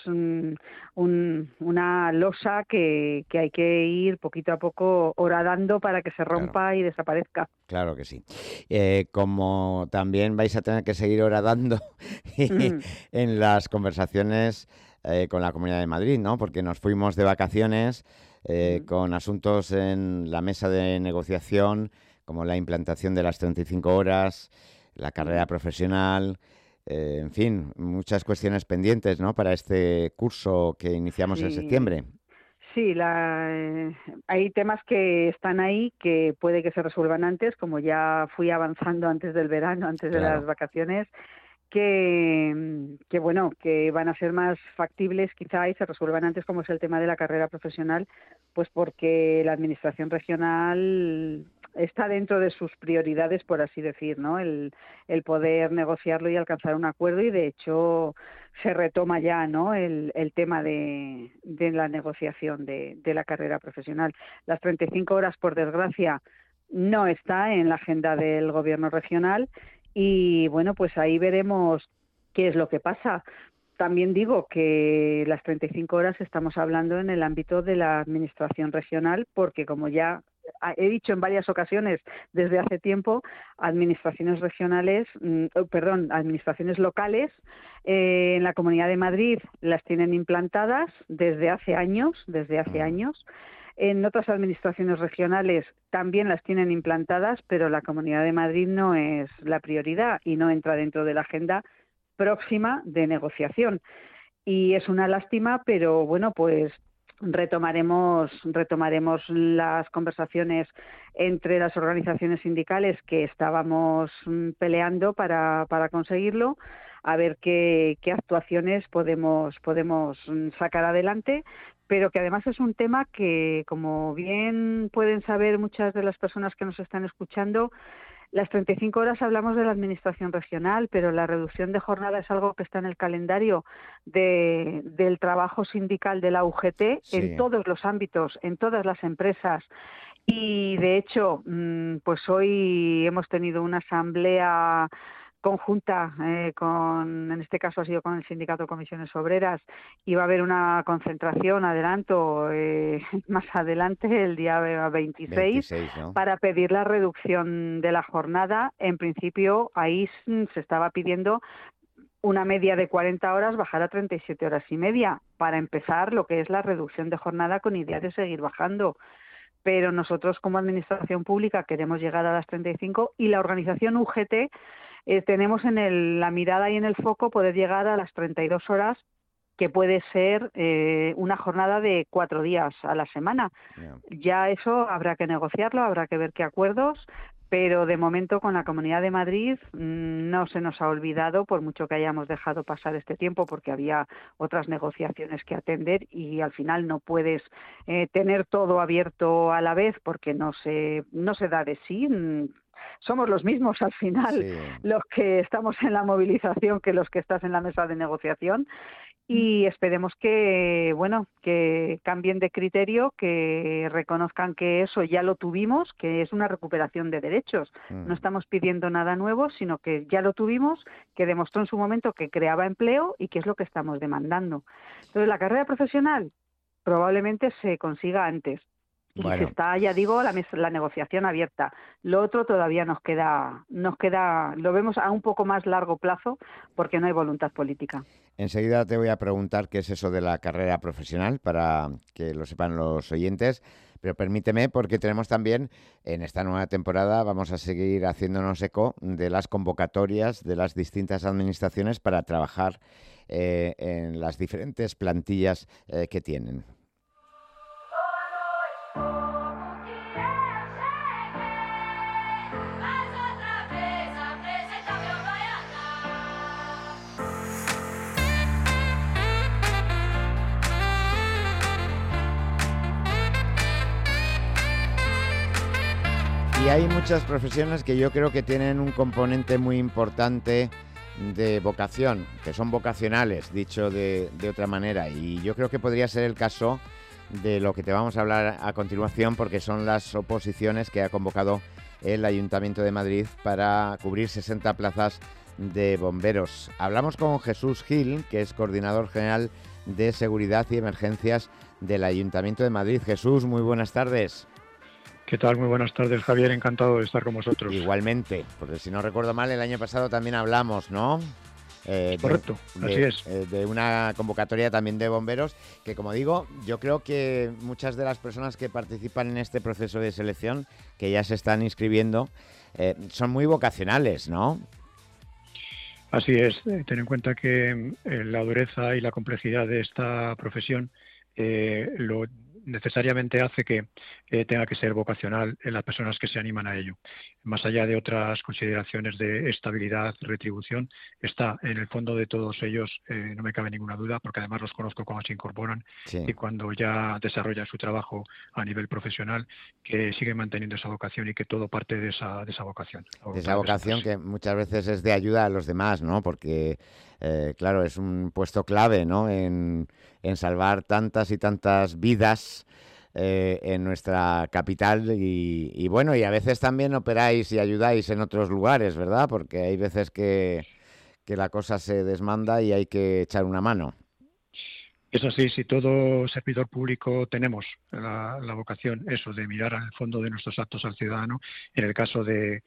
una losa que hay que ir poquito a poco horadando para que se rompa y desaparezca. Claro que sí. Como también vais a tener que seguir horadando en las conversaciones con la Comunidad de Madrid, ¿no? Porque nos fuimos de vacaciones con asuntos en la mesa de negociación, como la implantación de las 35 horas, la carrera profesional, en fin, muchas cuestiones pendientes, ¿no? Para este curso que iniciamos en septiembre. Sí, hay temas que están ahí que puede que se resuelvan antes, como ya fui avanzando antes del verano, antes de las vacaciones, que bueno, que van a ser más factibles quizá y se resuelvan antes, como es el tema de la carrera profesional, pues porque la administración regional está dentro de sus prioridades, por así decir, ¿no? El poder negociarlo y alcanzar un acuerdo, y de hecho se retoma ya, ¿no? El tema de la negociación de la carrera profesional. Las 35 horas, por desgracia, no está en la agenda del gobierno regional. Y bueno, pues ahí veremos qué es lo que pasa. También digo que las 35 horas estamos hablando en el ámbito de la administración regional, porque como ya he dicho en varias ocasiones desde hace tiempo, administraciones locales en la Comunidad de Madrid las tienen implantadas desde hace años. En otras administraciones regionales también las tienen implantadas, pero la Comunidad de Madrid no es la prioridad y no entra dentro de la agenda próxima de negociación. Y es una lástima, pero bueno, pues retomaremos las conversaciones entre las organizaciones sindicales que estábamos peleando para conseguirlo, a ver qué actuaciones podemos sacar adelante, pero que además es un tema que, como bien pueden saber muchas de las personas que nos están escuchando, las 35 horas hablamos de la administración regional, pero la reducción de jornada es algo que está en el calendario del trabajo sindical de la UGT en todos los ámbitos, en todas las empresas. Y de hecho, pues hoy hemos tenido una asamblea conjunta en este caso ha sido con el Sindicato de Comisiones Obreras, y va a haber una concentración, más adelante, el día 26, ¿no? Para pedir la reducción de la jornada. En principio, ahí se estaba pidiendo una media de 40 horas, bajar a 37 horas y media, para empezar lo que es la reducción de jornada con idea de seguir bajando. Pero nosotros, como administración pública, queremos llegar a las 35, y la organización UGT tenemos en la mirada y en el foco poder llegar a las 32 horas, que puede ser una jornada de 4 días a la semana. Ya eso habrá que negociarlo, habrá que ver qué acuerdos, pero de momento con la Comunidad de Madrid no se nos ha olvidado, por mucho que hayamos dejado pasar este tiempo, porque había otras negociaciones que atender y al final no puedes tener todo abierto a la vez porque no se da de sí. Somos los mismos al final, los que estamos en la movilización, que los que estás en la mesa de negociación, y esperemos que cambien de criterio, que reconozcan que eso ya lo tuvimos, que es una recuperación de derechos. No estamos pidiendo nada nuevo, sino que ya lo tuvimos, que demostró en su momento que creaba empleo y que es lo que estamos demandando. Entonces, la carrera profesional probablemente se consiga antes. Y se está, ya digo, la negociación abierta. Lo otro todavía nos queda, lo vemos a un poco más largo plazo porque no hay voluntad política. Enseguida te voy a preguntar qué es eso de la carrera profesional para que lo sepan los oyentes, pero permíteme porque tenemos también en esta nueva temporada, vamos a seguir haciéndonos eco de las convocatorias de las distintas administraciones para trabajar en las diferentes plantillas que tienen. Y hay muchas profesiones que yo creo que tienen un componente muy importante de vocación, que son vocacionales, dicho de otra manera. Y yo creo que podría ser el caso de lo que te vamos a hablar a continuación, porque son las oposiciones que ha convocado el Ayuntamiento de Madrid para cubrir 60 plazas de bomberos. Hablamos con Jesús Gil, que es coordinador general de Seguridad y Emergencias del Ayuntamiento de Madrid. Jesús, muy buenas tardes. ¿Qué tal? Muy buenas tardes, Javier. Encantado de estar con vosotros. Igualmente, porque si no recuerdo mal, el año pasado también hablamos, ¿no? Correcto, así es. De una convocatoria también de bomberos, que como digo, yo creo que muchas de las personas que participan en este proceso de selección, que ya se están inscribiendo, son muy vocacionales, ¿no? Así es. Ten en cuenta que la dureza y la complejidad de esta profesión lo necesariamente hace que tenga que ser vocacional en las personas que se animan a ello. Más allá de otras consideraciones de estabilidad, retribución, está en el fondo de todos ellos, no me cabe ninguna duda, porque además los conozco cuando se incorporan y cuando ya desarrollan su trabajo a nivel profesional, que siguen manteniendo esa vocación y que todo parte de esa vocación. De esa vocación que muchas veces es de ayuda a los demás, ¿no? Porque claro, es un puesto clave, ¿no? En salvar tantas y tantas vidas en nuestra capital y bueno, y a veces también operáis y ayudáis en otros lugares, ¿verdad? Porque hay veces que la cosa se desmanda y hay que echar una mano. Es así, si todo servidor público tenemos la vocación eso de mirar al fondo de nuestros actos al ciudadano, en el caso de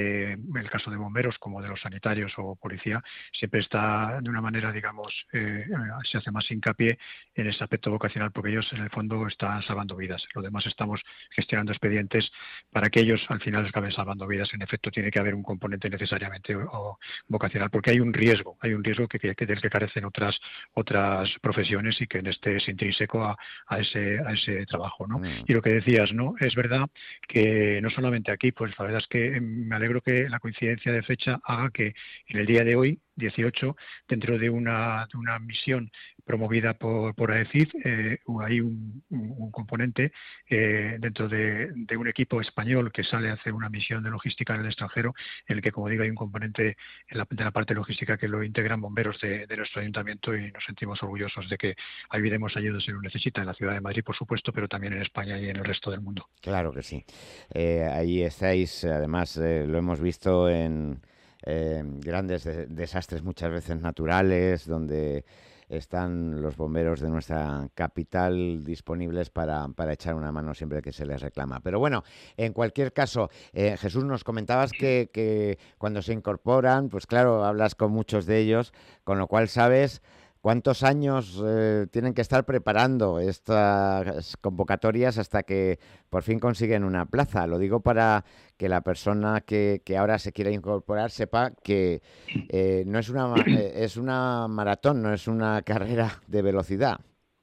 bomberos como de los sanitarios o policía, siempre está de una manera, digamos, se hace más hincapié en ese aspecto vocacional porque ellos en el fondo están salvando vidas. Los demás estamos gestionando expedientes para que ellos al final acaben salvando vidas. En efecto, tiene que haber un componente necesariamente vocacional porque hay un riesgo del que carecen otras profesiones y que en este es intrínseco a ese trabajo, ¿no? Y lo que decías, ¿no? Es verdad que no solamente aquí, pues la verdad es que me alegro que la coincidencia de fecha haga que en el día de hoy, 18, dentro de una misión promovida por AECID, hay un componente dentro de un equipo español que sale a hacer una misión de logística en el extranjero, en el que, como digo, hay un componente de la parte logística que lo integran bomberos de nuestro ayuntamiento y nos sentimos orgullosos de que ayudemos ayuda si lo necesita en la ciudad de Madrid, por supuesto, pero también en España y en el resto del mundo. Claro que sí. Ahí estáis, además lo hemos visto en grandes desastres muchas veces naturales, donde están los bomberos de nuestra capital disponibles para echar una mano siempre que se les reclama. Pero bueno, en cualquier caso, Jesús, nos comentabas que cuando se incorporan, pues claro, hablas con muchos de ellos, con lo cual sabes ¿cuántos años tienen que estar preparando estas convocatorias hasta que por fin consiguen una plaza? Lo digo para que la persona que ahora se quiera incorporar sepa que no es es una maratón, no es una carrera de velocidad.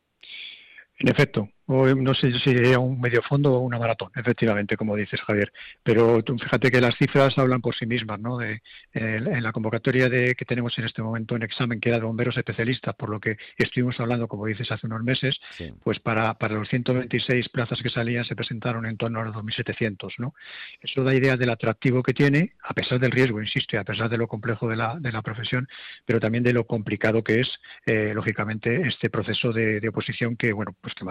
En efecto, no sé si sería un medio fondo o una maratón, efectivamente, como dices, Javier. Pero tú fíjate que las cifras hablan por sí mismas, ¿no? En la convocatoria que tenemos en este momento en examen, que era de bomberos especialistas, por lo que estuvimos hablando, como dices, hace unos meses, pues para los 126 plazas que salían se presentaron en torno a los 2.700, ¿no? Eso da idea del atractivo que tiene, a pesar del riesgo, insisto, y a pesar de lo complejo de la profesión, pero también de lo complicado que es, lógicamente, este proceso de oposición que, bueno, pues que más adelante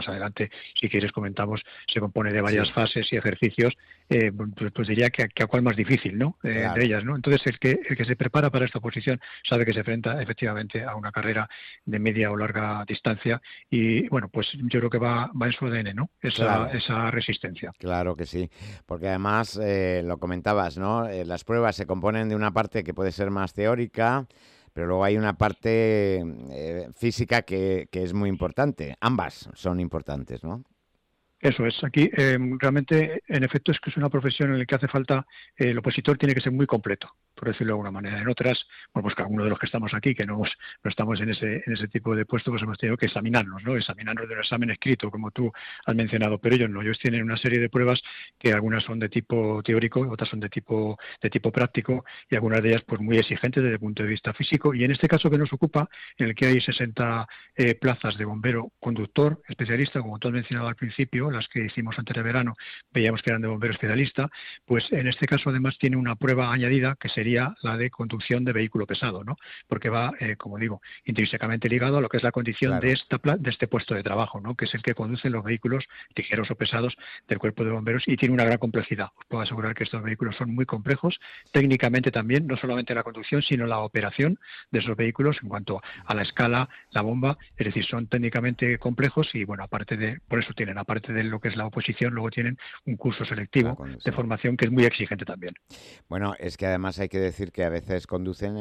efectivamente, si quieres comentamos, se compone de varias fases y ejercicios, pues diría que a cuál más difícil, ¿no? Claro. De ellas, ¿no? Entonces el que se prepara para esta oposición sabe que se enfrenta efectivamente a una carrera de media o larga distancia y bueno, pues yo creo que va en su ADN, ¿no? Esa resistencia. Claro que sí, porque además lo comentabas, ¿no? Las pruebas se componen de una parte que puede ser más teórica, pero luego hay una parte física que es muy importante. Ambas son importantes, ¿no? Eso es. Aquí realmente, en efecto, es que es una profesión en la que hace falta, el opositor tiene que ser muy completo, por decirlo de alguna manera. En otras, bueno, pues que algunos de los que estamos aquí, que no estamos en ese tipo de puesto, pues hemos tenido que examinarnos, ¿no? Examinarnos de un examen escrito, como tú has mencionado, pero ellos no. Ellos tienen una serie de pruebas que algunas son de tipo teórico, otras son de tipo práctico y algunas de ellas pues muy exigentes desde el punto de vista físico. Y en este caso que nos ocupa, en el que hay 60 plazas de bombero conductor especialista, como tú has mencionado al principio, las que hicimos antes de verano veíamos que eran de bombero especialista, pues en este caso además tiene una prueba añadida que sería la de conducción de vehículo pesado, ¿no? Porque va, como digo, intrínsecamente ligado a lo que es la condición de este puesto de trabajo, ¿no? Que es el que conducen los vehículos ligeros o pesados del cuerpo de bomberos y tiene una gran complejidad. Os puedo asegurar que estos vehículos son muy complejos, técnicamente también, no solamente la conducción, sino la operación de esos vehículos en cuanto a la escala, la bomba, es decir, son técnicamente complejos y bueno, por eso tienen, aparte de lo que es la oposición, luego tienen un curso selectivo de formación que es muy exigente también. Bueno, es que además hay que decir que a veces conducen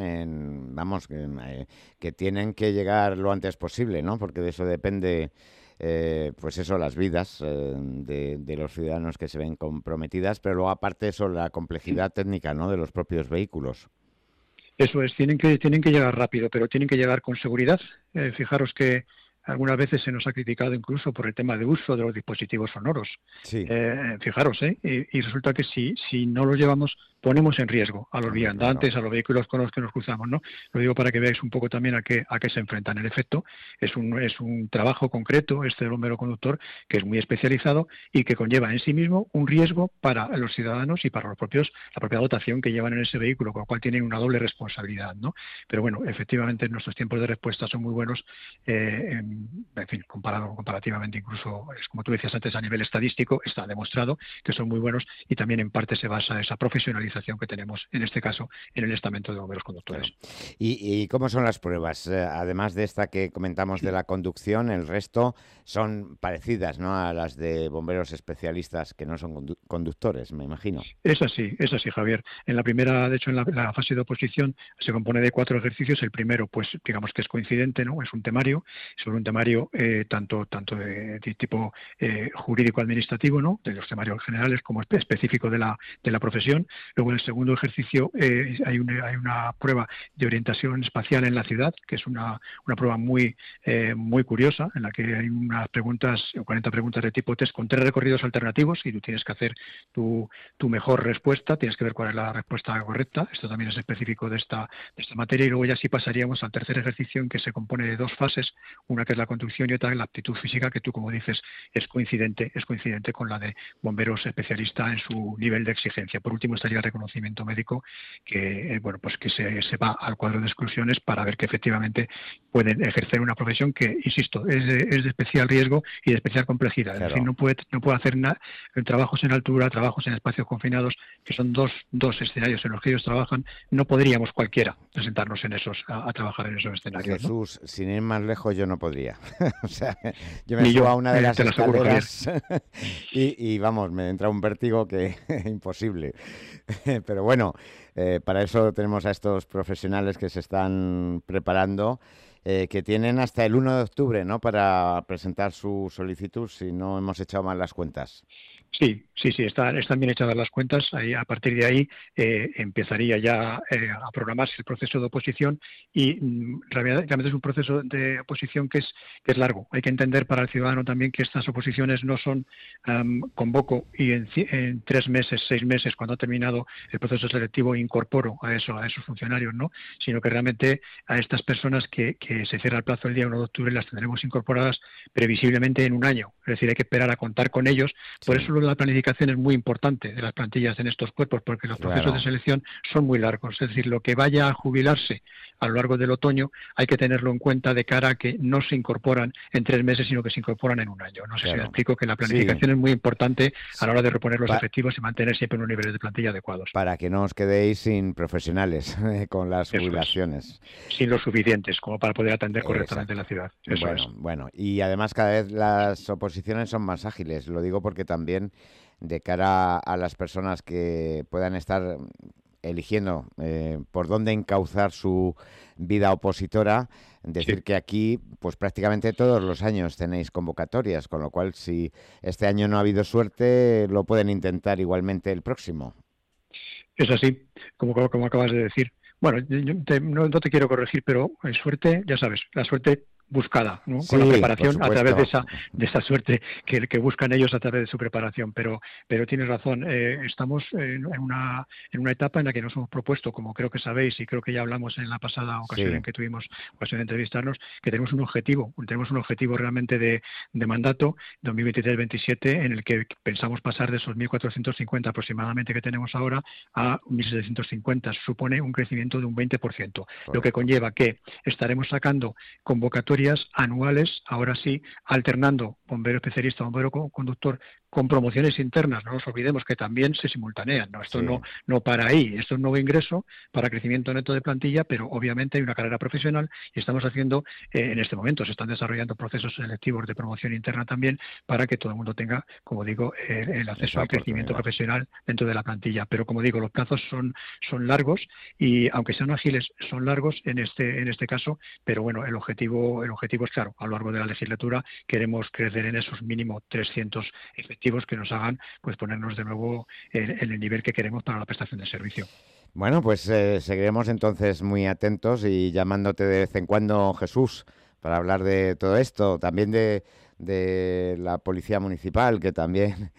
que tienen que llegar lo antes posible, ¿no? Porque de eso depende, pues eso, las vidas de los ciudadanos que se ven comprometidas, pero luego aparte eso, la complejidad técnica, ¿no? De los propios vehículos. Eso es, tienen que llegar rápido, pero tienen que llegar con seguridad. Fijaros que algunas veces se nos ha criticado incluso por el tema de uso de los dispositivos sonoros. Sí. Fijaros, y resulta que si no los llevamos, ponemos en riesgo a los viandantes, a los vehículos con los que nos cruzamos, ¿no? Lo digo para que veáis un poco también a qué se enfrentan. En efecto, es un trabajo concreto, este del bombero conductor, que es muy especializado y que conlleva en sí mismo un riesgo para los ciudadanos y para la propia dotación que llevan en ese vehículo, con lo cual tienen una doble responsabilidad, ¿no? Pero bueno, efectivamente nuestros tiempos de respuesta son muy buenos, en fin, comparativamente incluso, como tú decías antes, a nivel estadístico, está demostrado que son muy buenos y también en parte se basa esa profesionalización que tenemos, en este caso, en el estamento de bomberos conductores. ¿Y cómo son las pruebas? Además de esta que comentamos de la conducción, el resto son parecidas, ¿no?, a las de bomberos especialistas que no son conductores, me imagino. Es así, Javier. En la primera, de hecho, en la fase de oposición se compone de 4 ejercicios. El primero, pues digamos que es coincidente, ¿no? Es un temario, sobre un temario tanto de tipo jurídico-administrativo, ¿no?, de los temarios generales como específico de la profesión. Luego en el segundo ejercicio hay una prueba de orientación espacial en la ciudad, que es una prueba muy curiosa, en la que hay unas 40 preguntas de tipo test con 3 recorridos alternativos y tú tienes que hacer tu mejor respuesta, tienes que ver cuál es la respuesta correcta. Esto también es específico de esta materia y luego ya sí pasaríamos al tercer ejercicio, en que se compone de 2 fases, una que es la conducción y otra la aptitud física, que tú, como dices, es coincidente con la de bomberos especialista en su nivel de exigencia. Por último estaría el reconocimiento médico, que pues que se va al cuadro de exclusiones para ver que efectivamente pueden ejercer una profesión que, insisto, es de especial riesgo y de especial complejidad. Claro. Es decir, no puede hacer trabajos en altura, trabajos en espacios confinados, que son dos escenarios en los que ellos trabajan. No podríamos cualquiera presentarnos en a trabajar en esos escenarios. Jesús, ¿no? Sin ir más lejos, yo no podría. O sea, yo me subo a una de las escaleras y vamos, me entra un vértigo que imposible. Pero bueno, para eso tenemos a estos profesionales que se están preparando, que tienen hasta el 1 de octubre, ¿no?, para presentar su solicitud, si no hemos echado mal las cuentas. Sí, están bien echadas las cuentas. Ahí, a partir de ahí empezaría ya a programarse el proceso de oposición y realmente es un proceso de oposición que es largo. Hay que entender para el ciudadano también que estas oposiciones no son convoco y en 3 meses, 6 meses, cuando ha terminado el proceso selectivo, incorporo a esos funcionarios, ¿no?, sino que realmente a estas personas que que se cierra el plazo el día 1 de octubre, las tendremos incorporadas previsiblemente en un año. Es decir, hay que esperar a contar con ellos. Por eso la planificación es muy importante de las plantillas en estos cuerpos, porque los procesos de selección son muy largos. Es decir, lo que vaya a jubilarse a lo largo del otoño hay que tenerlo en cuenta de cara a que no se incorporan en 3 meses, sino que se incorporan en un año. No sé si me explico, que la planificación es muy importante a la hora de reponer los efectivos y mantener siempre unos niveles de plantilla adecuados. Para que no os quedéis sin profesionales con las jubilaciones. Sin los suficientes como para poder atender correctamente la ciudad. Bueno, y además cada vez las oposiciones son más ágiles. Lo digo porque también de cara a las personas que puedan estar eligiendo por dónde encauzar su vida opositora, decir que aquí pues prácticamente todos los años tenéis convocatorias, con lo cual si este año no ha habido suerte, lo pueden intentar igualmente el próximo. Es así, como acabas de decir. Bueno, no te quiero corregir, pero en suerte, ya sabes, la suerte buscada, ¿no? Con la preparación a través de esa suerte que buscan ellos a través de su preparación. Pero tienes razón, estamos en una etapa en la que nos hemos propuesto, como creo que sabéis y creo que ya hablamos en la pasada ocasión en que tuvimos ocasión de entrevistarnos, que tenemos un objetivo realmente de mandato 2023-27 en el que pensamos pasar de esos 1.450 aproximadamente que tenemos ahora a 1.750. Supone un crecimiento de un 20%, lo que conlleva que estaremos sacando convocatorias anuales, ahora sí, alternando bombero especialista, bombero conductor, con promociones internas. No nos olvidemos que también se simultanean, ¿no? Esto no para ahí, esto es un nuevo ingreso para crecimiento neto de plantilla, pero obviamente hay una carrera profesional y estamos haciendo, en este momento se están desarrollando procesos selectivos de promoción interna también para que todo el mundo tenga, como digo, el acceso al crecimiento profesional dentro de la plantilla. Pero como digo, los plazos son largos y aunque sean ágiles, son largos en este caso, pero bueno, el objetivo es claro, a lo largo de la legislatura queremos crecer en esos mínimo 300 efectivos que nos hagan pues ponernos de nuevo en el nivel que queremos para la prestación de servicio. Bueno, pues seguiremos entonces muy atentos y llamándote de vez en cuando, Jesús, para hablar de todo esto, también de la Policía Municipal, que también,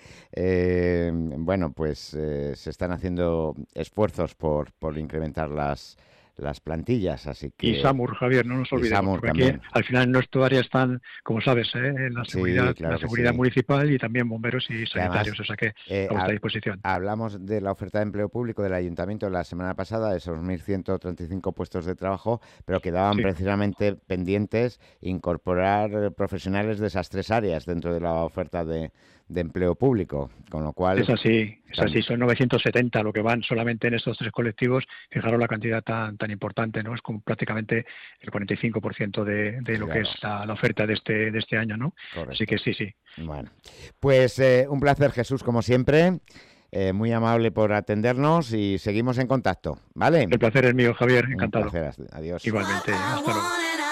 se están haciendo esfuerzos por incrementar las plantillas, así que... Y SAMUR, Javier, no nos olvidemos, porque aquí, al final en nuestro área están, como sabes, en la seguridad municipal y también bomberos y sanitarios, o sea que a vuestra disposición. Hablamos de la oferta de empleo público del Ayuntamiento la semana pasada, esos 1.135 puestos de trabajo, pero quedaban precisamente pendientes incorporar profesionales de esas 3 áreas dentro de la oferta de empleo público, con lo cual... Es así, son 970 lo que van solamente en estos 3 colectivos. Fijaros la cantidad tan importante, ¿no? Es como prácticamente el 45% de lo que es la oferta de este año, ¿no? Correcto. Así que sí. Bueno, pues un placer, Jesús, como siempre. Muy amable por atendernos y seguimos en contacto, ¿vale? El placer es mío, Javier, encantado. Un placer, adiós. Igualmente, hasta luego.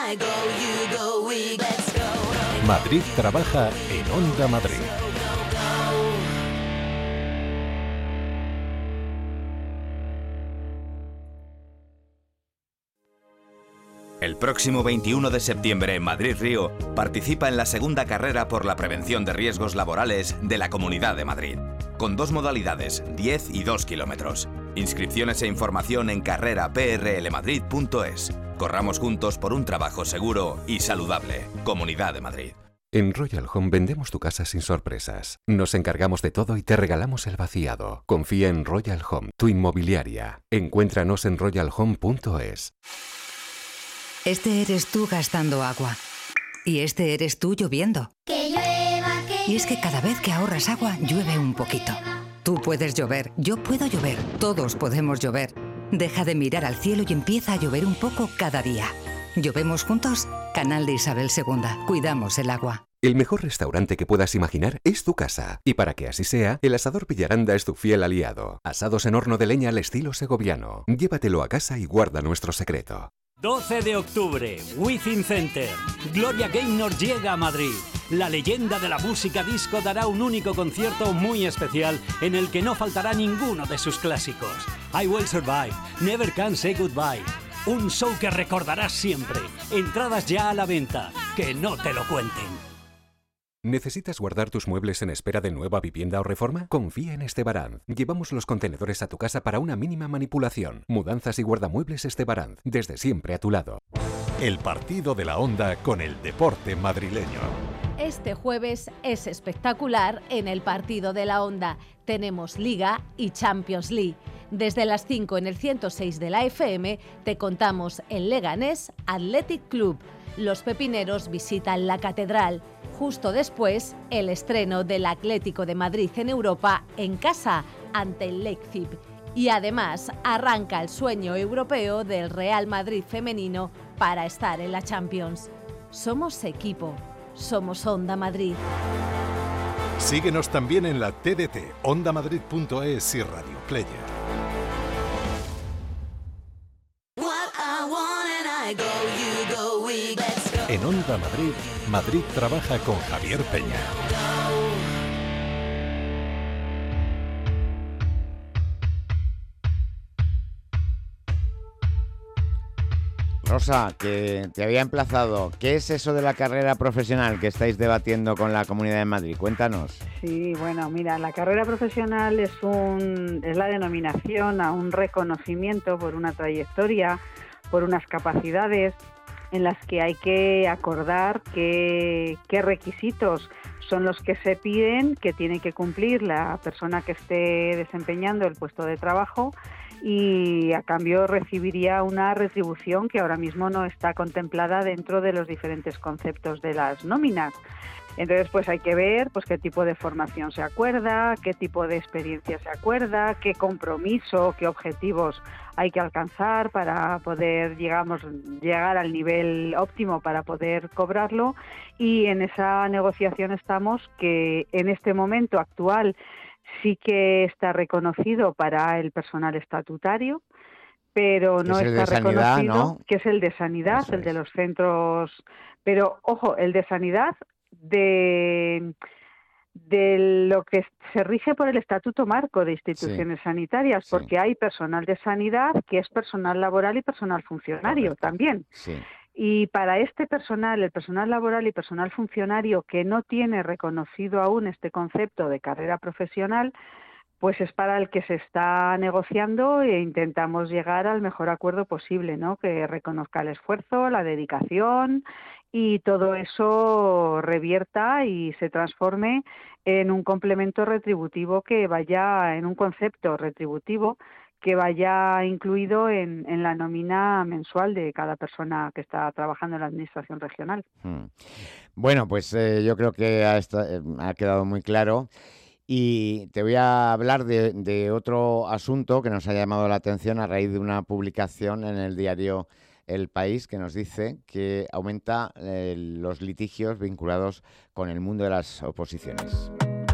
Madrid trabaja en Onda Madrid. El próximo 21 de septiembre en Madrid-Río participa en la segunda carrera por la prevención de riesgos laborales de la Comunidad de Madrid, con 2 modalidades, 10 y 2 kilómetros. Inscripciones e información en carreraprlmadrid.es. Corramos juntos por un trabajo seguro y saludable. Comunidad de Madrid. En Royal Home vendemos tu casa sin sorpresas. Nos encargamos de todo y te regalamos el vaciado. Confía en Royal Home, tu inmobiliaria. Encuéntranos en royalhome.es. Este eres tú gastando agua. Y este eres tú lloviendo. Que llueva, y es que cada vez que ahorras agua, llueve un poquito. Tú puedes llover, yo puedo llover, todos podemos llover. Deja de mirar al cielo y empieza a llover un poco cada día. ¿Llovemos juntos? Canal de Isabel II. Cuidamos el agua. El mejor restaurante que puedas imaginar es tu casa. Y para que así sea, el Asador Villaranda es tu fiel aliado. Asados en horno de leña al estilo segoviano. Llévatelo a casa y guarda nuestro secreto. 12 de octubre, Within Center. Gloria Gaynor llega a Madrid. La leyenda de la música disco dará un único concierto muy especial en el que no faltará ninguno de sus clásicos. I Will Survive, Never Can Say Goodbye. Un show que recordarás siempre. Entradas ya a la venta. Que no te lo cuenten. ¿Necesitas guardar tus muebles en espera de nueva vivienda o reforma? Confía en Estebaranz. Llevamos los contenedores a tu casa para una mínima manipulación. Mudanzas y guardamuebles Estebaranz. Desde siempre a tu lado. El partido de la Onda con el deporte madrileño. Este jueves es espectacular en el partido de la Onda. Tenemos Liga y Champions League. Desde las 5 en el 106 de la FM te contamos el Leganés Athletic Club. Los pepineros visitan la Catedral. Justo después, el estreno del Atlético de Madrid en Europa en casa ante el Leipzig. Y además arranca el sueño europeo del Real Madrid femenino para estar en la Champions. Somos equipo. Somos Onda Madrid. Síguenos también en la TDT, ondamadrid.es y Radio Player. En Onda Madrid, Madrid trabaja con Javier Peña. Rosa, que te había emplazado. ¿Qué es eso de la carrera profesional que estáis debatiendo con la Comunidad de Madrid? Cuéntanos. Sí, bueno, mira, la carrera profesional es la denominación a un reconocimiento por una trayectoria, por unas capacidades en las que hay que acordar qué requisitos son los que se piden, que tiene que cumplir la persona que esté desempeñando el puesto de trabajo, y a cambio recibiría una retribución que ahora mismo no está contemplada dentro de los diferentes conceptos de las nóminas. Entonces, pues hay que ver pues qué tipo de formación se acuerda, qué tipo de experiencia se acuerda, qué compromiso, qué objetivos hay que alcanzar para poder, llegar al nivel óptimo para poder cobrarlo. Y en esa negociación estamos, que en este momento actual sí que está reconocido para el personal estatutario, pero no está reconocido, sanidad, ¿no? Que es el de sanidad, el de los centros. Pero, ojo, el de sanidad de lo que se rige por el Estatuto Marco de Instituciones Sanitarias, porque hay personal de sanidad que es personal laboral y personal funcionario también. Sí. Y para este personal, el personal laboral y personal funcionario que no tiene reconocido aún este concepto de carrera profesional, pues es para el que se está negociando e intentamos llegar al mejor acuerdo posible, ¿no? Que reconozca el esfuerzo, la dedicación y todo eso revierta y se transforme en un complemento retributivo que vaya, en un concepto retributivo que vaya incluido en la nómina mensual de cada persona que está trabajando en la administración regional. Bueno, pues yo creo que ha quedado muy claro. Y te voy a hablar de otro asunto que nos ha llamado la atención a raíz de una publicación en el diario El País que nos dice que aumenta los litigios vinculados con el mundo de las oposiciones.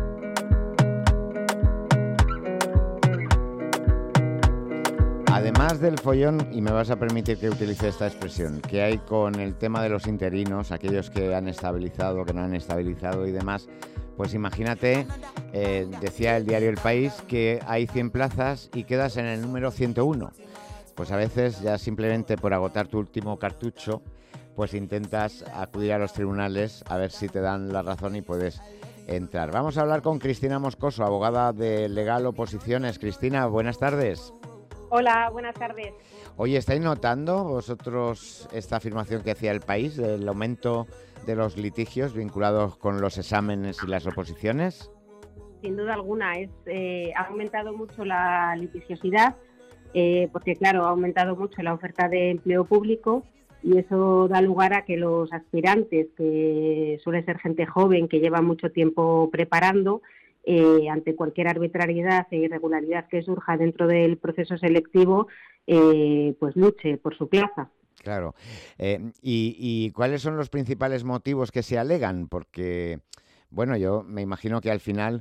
Además del follón, y me vas a permitir que utilice esta expresión, que hay con el tema de los interinos, aquellos que han estabilizado, que no han estabilizado y demás, pues imagínate, decía el diario El País, que hay 100 plazas y quedas en el número 101. Pues a veces ya simplemente por agotar tu último cartucho, pues intentas acudir a los tribunales a ver si te dan la razón y puedes entrar. Vamos a hablar con Cristina Moscoso, abogada de Legal Oposiciones. Cristina, buenas tardes. Hola, buenas tardes. Oye, ¿estáis notando vosotros esta afirmación que hacía El País del aumento de los litigios vinculados con los exámenes y las oposiciones? Sin duda alguna, ha aumentado mucho la litigiosidad, porque claro, ha aumentado mucho la oferta de empleo público y eso da lugar a que los aspirantes, que suele ser gente joven que lleva mucho tiempo preparando, ante cualquier arbitrariedad e irregularidad que surja dentro del proceso selectivo, pues luche por su plaza. Claro. ¿Y cuáles son los principales motivos que se alegan? Porque, bueno, yo me imagino que al final,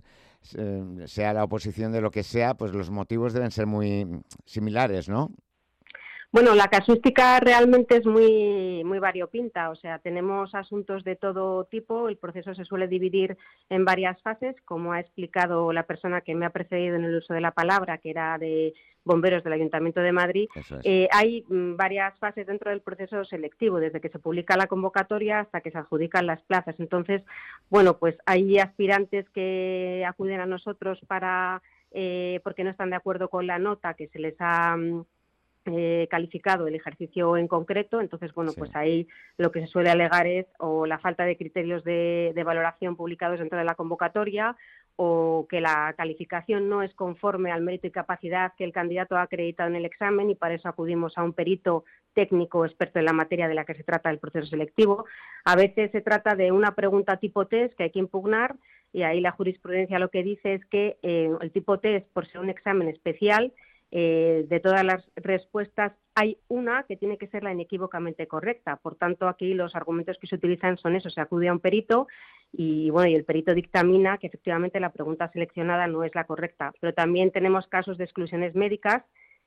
sea la oposición de lo que sea, pues los motivos deben ser muy similares, ¿no? Bueno, la casuística realmente es muy variopinta, o sea, tenemos asuntos de todo tipo, el proceso se suele dividir en varias fases, como ha explicado la persona que me ha precedido en el uso de la palabra, que era de bomberos del Ayuntamiento de Madrid. Hay varias fases dentro del proceso selectivo, desde que se publica la convocatoria hasta que se adjudican las plazas. Entonces, bueno, pues hay aspirantes que acuden a nosotros porque no están de acuerdo con la nota que se les ha calificado el ejercicio en concreto. Entonces, bueno, pues ahí lo que se suele alegar es o la falta de criterios de valoración publicados dentro de la convocatoria, o que la calificación no es conforme al mérito y capacidad que el candidato ha acreditado en el examen, y para eso acudimos a un perito técnico experto en la materia de la que se trata el proceso selectivo. A veces se trata de una pregunta tipo test que hay que impugnar, y ahí la jurisprudencia lo que dice es que el tipo test, por ser un examen especial, de todas las respuestas hay una que tiene que ser la inequívocamente correcta. Por tanto, aquí los argumentos que se utilizan son esos: se acude a un perito y el perito dictamina que efectivamente la pregunta seleccionada no es la correcta. Pero también tenemos casos de exclusiones médicas.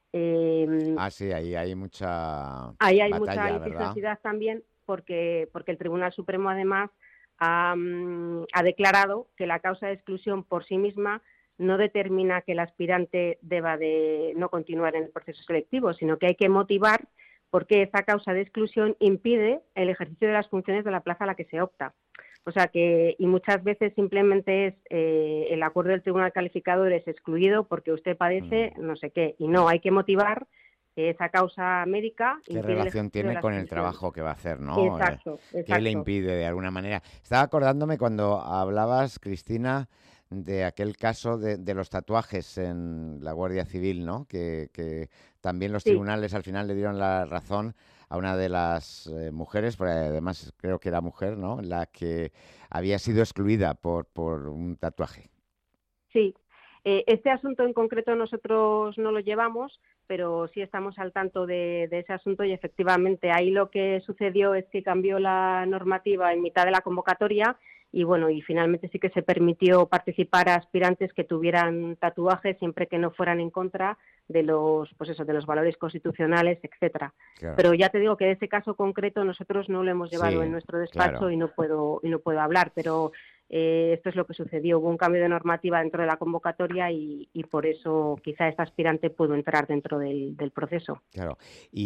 Sí, ahí hay mucha Ahí hay batalla, mucha ¿verdad? litigiosidad también, porque el Tribunal Supremo además ha declarado que la causa de exclusión por sí misma no determina que el aspirante deba de no continuar en el proceso selectivo, sino que hay que motivar por qué esa causa de exclusión impide el ejercicio de las funciones de la plaza a la que se opta. O sea que, y muchas veces simplemente es el acuerdo del tribunal calificador es excluido porque usted padece no sé qué, y no, hay que motivar que esa causa médica ¿Qué relación tiene con el trabajo que va a hacer, no? Exacto. ¿Qué le impide de alguna manera? Estaba acordándome cuando hablabas, Cristina, de aquel caso de los tatuajes en la Guardia Civil, ¿no? Que también los tribunales al final le dieron la razón a una de las mujeres, porque además creo que era mujer, ¿no?, la que había sido excluida por un tatuaje. Sí, este asunto en concreto nosotros no lo llevamos, pero sí estamos al tanto de ese asunto, y efectivamente ahí lo que sucedió es que cambió la normativa en mitad de la convocatoria. Y bueno, y finalmente sí que se permitió participar a aspirantes que tuvieran tatuajes, siempre que no fueran en contra de los valores constitucionales, etcétera. Claro. Pero ya te digo que de ese caso concreto nosotros no lo hemos llevado en nuestro despacho, claro. y no puedo hablar, pero esto es lo que sucedió. Hubo un cambio de normativa dentro de la convocatoria y por eso quizá este aspirante pudo entrar dentro del proceso. Claro.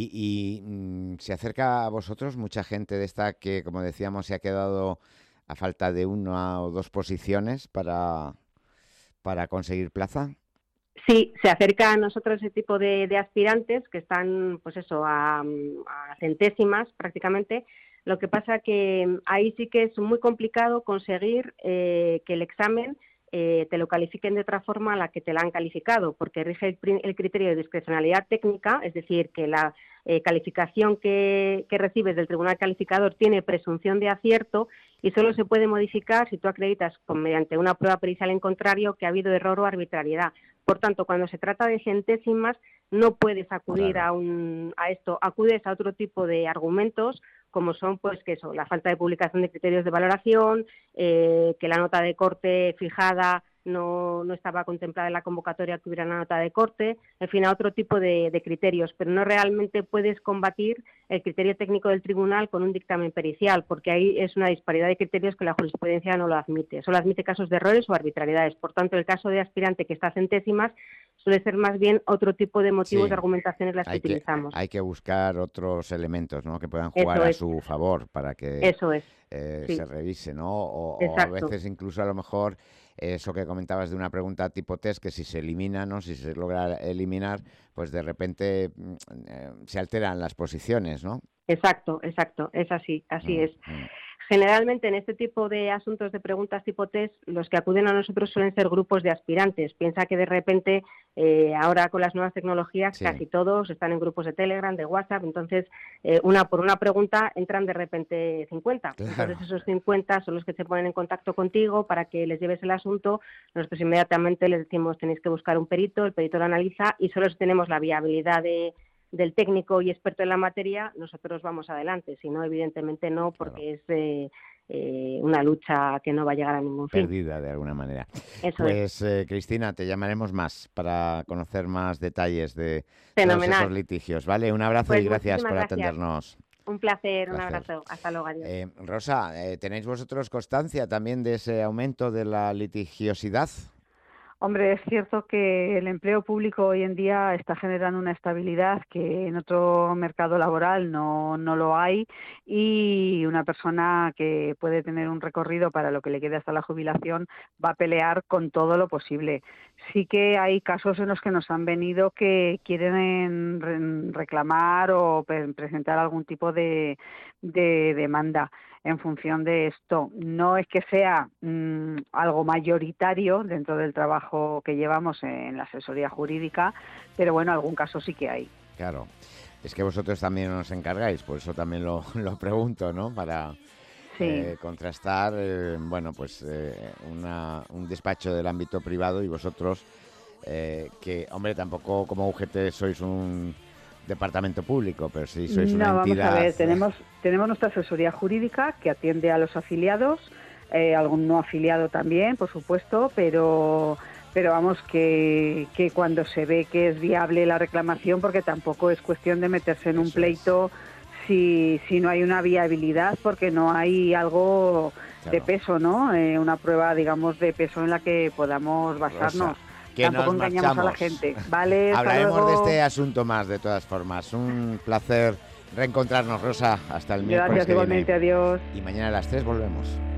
Y se acerca a vosotros mucha gente de esta que, como decíamos, se ha quedado a falta de una o dos posiciones para conseguir plaza. Sí, se acerca a nosotros ese tipo de aspirantes que están, pues eso, a centésimas prácticamente. Lo que pasa que ahí sí que es muy complicado conseguir que el examen te lo califiquen de otra forma a la que te la han calificado, porque rige el criterio de discrecionalidad técnica, es decir, que la calificación que recibes del tribunal calificador tiene presunción de acierto y solo se puede modificar si tú acreditas mediante una prueba pericial en contrario que ha habido error o arbitrariedad. Por tanto, cuando se trata de centésimas, no puedes acudir a esto, acudes a otro tipo de argumentos, como son pues que eso, la falta de publicación de criterios de valoración, que la nota de corte fijada no estaba contemplada en la convocatoria que hubiera una nota de corte, en fin, a otro tipo de criterios, pero no realmente puedes combatir el criterio técnico del tribunal con un dictamen pericial, porque ahí es una disparidad de criterios que la jurisprudencia no lo admite, solo admite casos de errores o arbitrariedades. Por tanto, el caso de aspirante que está a centésimas suele ser más bien otro tipo de motivos de argumentaciones las que utilizamos. Hay que buscar otros elementos, ¿no?, que puedan jugar a su favor para que se revise, ¿no? O a veces incluso a lo mejor eso que comentabas de una pregunta tipo test, que si se elimina, ¿no?, si se logra eliminar, pues de repente se alteran las posiciones, ¿no? Exacto, es así es. Generalmente en este tipo de asuntos de preguntas tipo test, los que acuden a nosotros suelen ser grupos de aspirantes. Piensa que de repente, ahora con las nuevas tecnologías, casi todos están en grupos de Telegram, de WhatsApp, entonces por una pregunta entran de repente 50. Claro. Entonces esos 50 son los que se ponen en contacto contigo para que les lleves el asunto. Nosotros inmediatamente les decimos tenéis que buscar un perito, el perito lo analiza y solo si tenemos la viabilidad del técnico y experto en la materia, nosotros vamos adelante, si no, evidentemente no, porque una lucha que no va a llegar a ningún fin. Perdida de alguna manera. Eso pues Cristina, te llamaremos más para conocer más detalles de todos esos litigios, ¿vale? Un abrazo y gracias por atendernos. Un placer, un abrazo. Hasta luego, adiós. Rosa, ¿tenéis vosotros constancia también de ese aumento de la litigiosidad? Hombre, es cierto que el empleo público hoy en día está generando una estabilidad que en otro mercado laboral no lo hay, y una persona que puede tener un recorrido para lo que le quede hasta la jubilación va a pelear con todo lo posible. Sí que hay casos en los que nos han venido que quieren reclamar o presentar algún tipo de demanda en función de esto. No es que sea algo mayoritario dentro del trabajo que llevamos en la asesoría jurídica, pero bueno, algún caso sí que hay. Claro, es que vosotros también os encargáis, por eso también lo pregunto, ¿no? Para contrastar, un despacho del ámbito privado y vosotros, que, hombre, tampoco como UGT sois un departamento público, pero sí sois una entidad. Vamos a ver, tenemos nuestra asesoría jurídica que atiende a los afiliados, algún no afiliado también, por supuesto, pero vamos, que cuando se ve que es viable la reclamación, porque tampoco es cuestión de meterse en un pleito si no hay una viabilidad, porque no hay algo de peso, ¿no? Una prueba, digamos, de peso en la que podamos basarnos. Rosa, que tampoco engañamos a la gente, ¿vale? Hablaremos de este asunto más, de todas formas. Un placer reencontrarnos, Rosa. Hasta el miércoles. Gracias, igualmente, adiós. Y mañana a las 3 volvemos.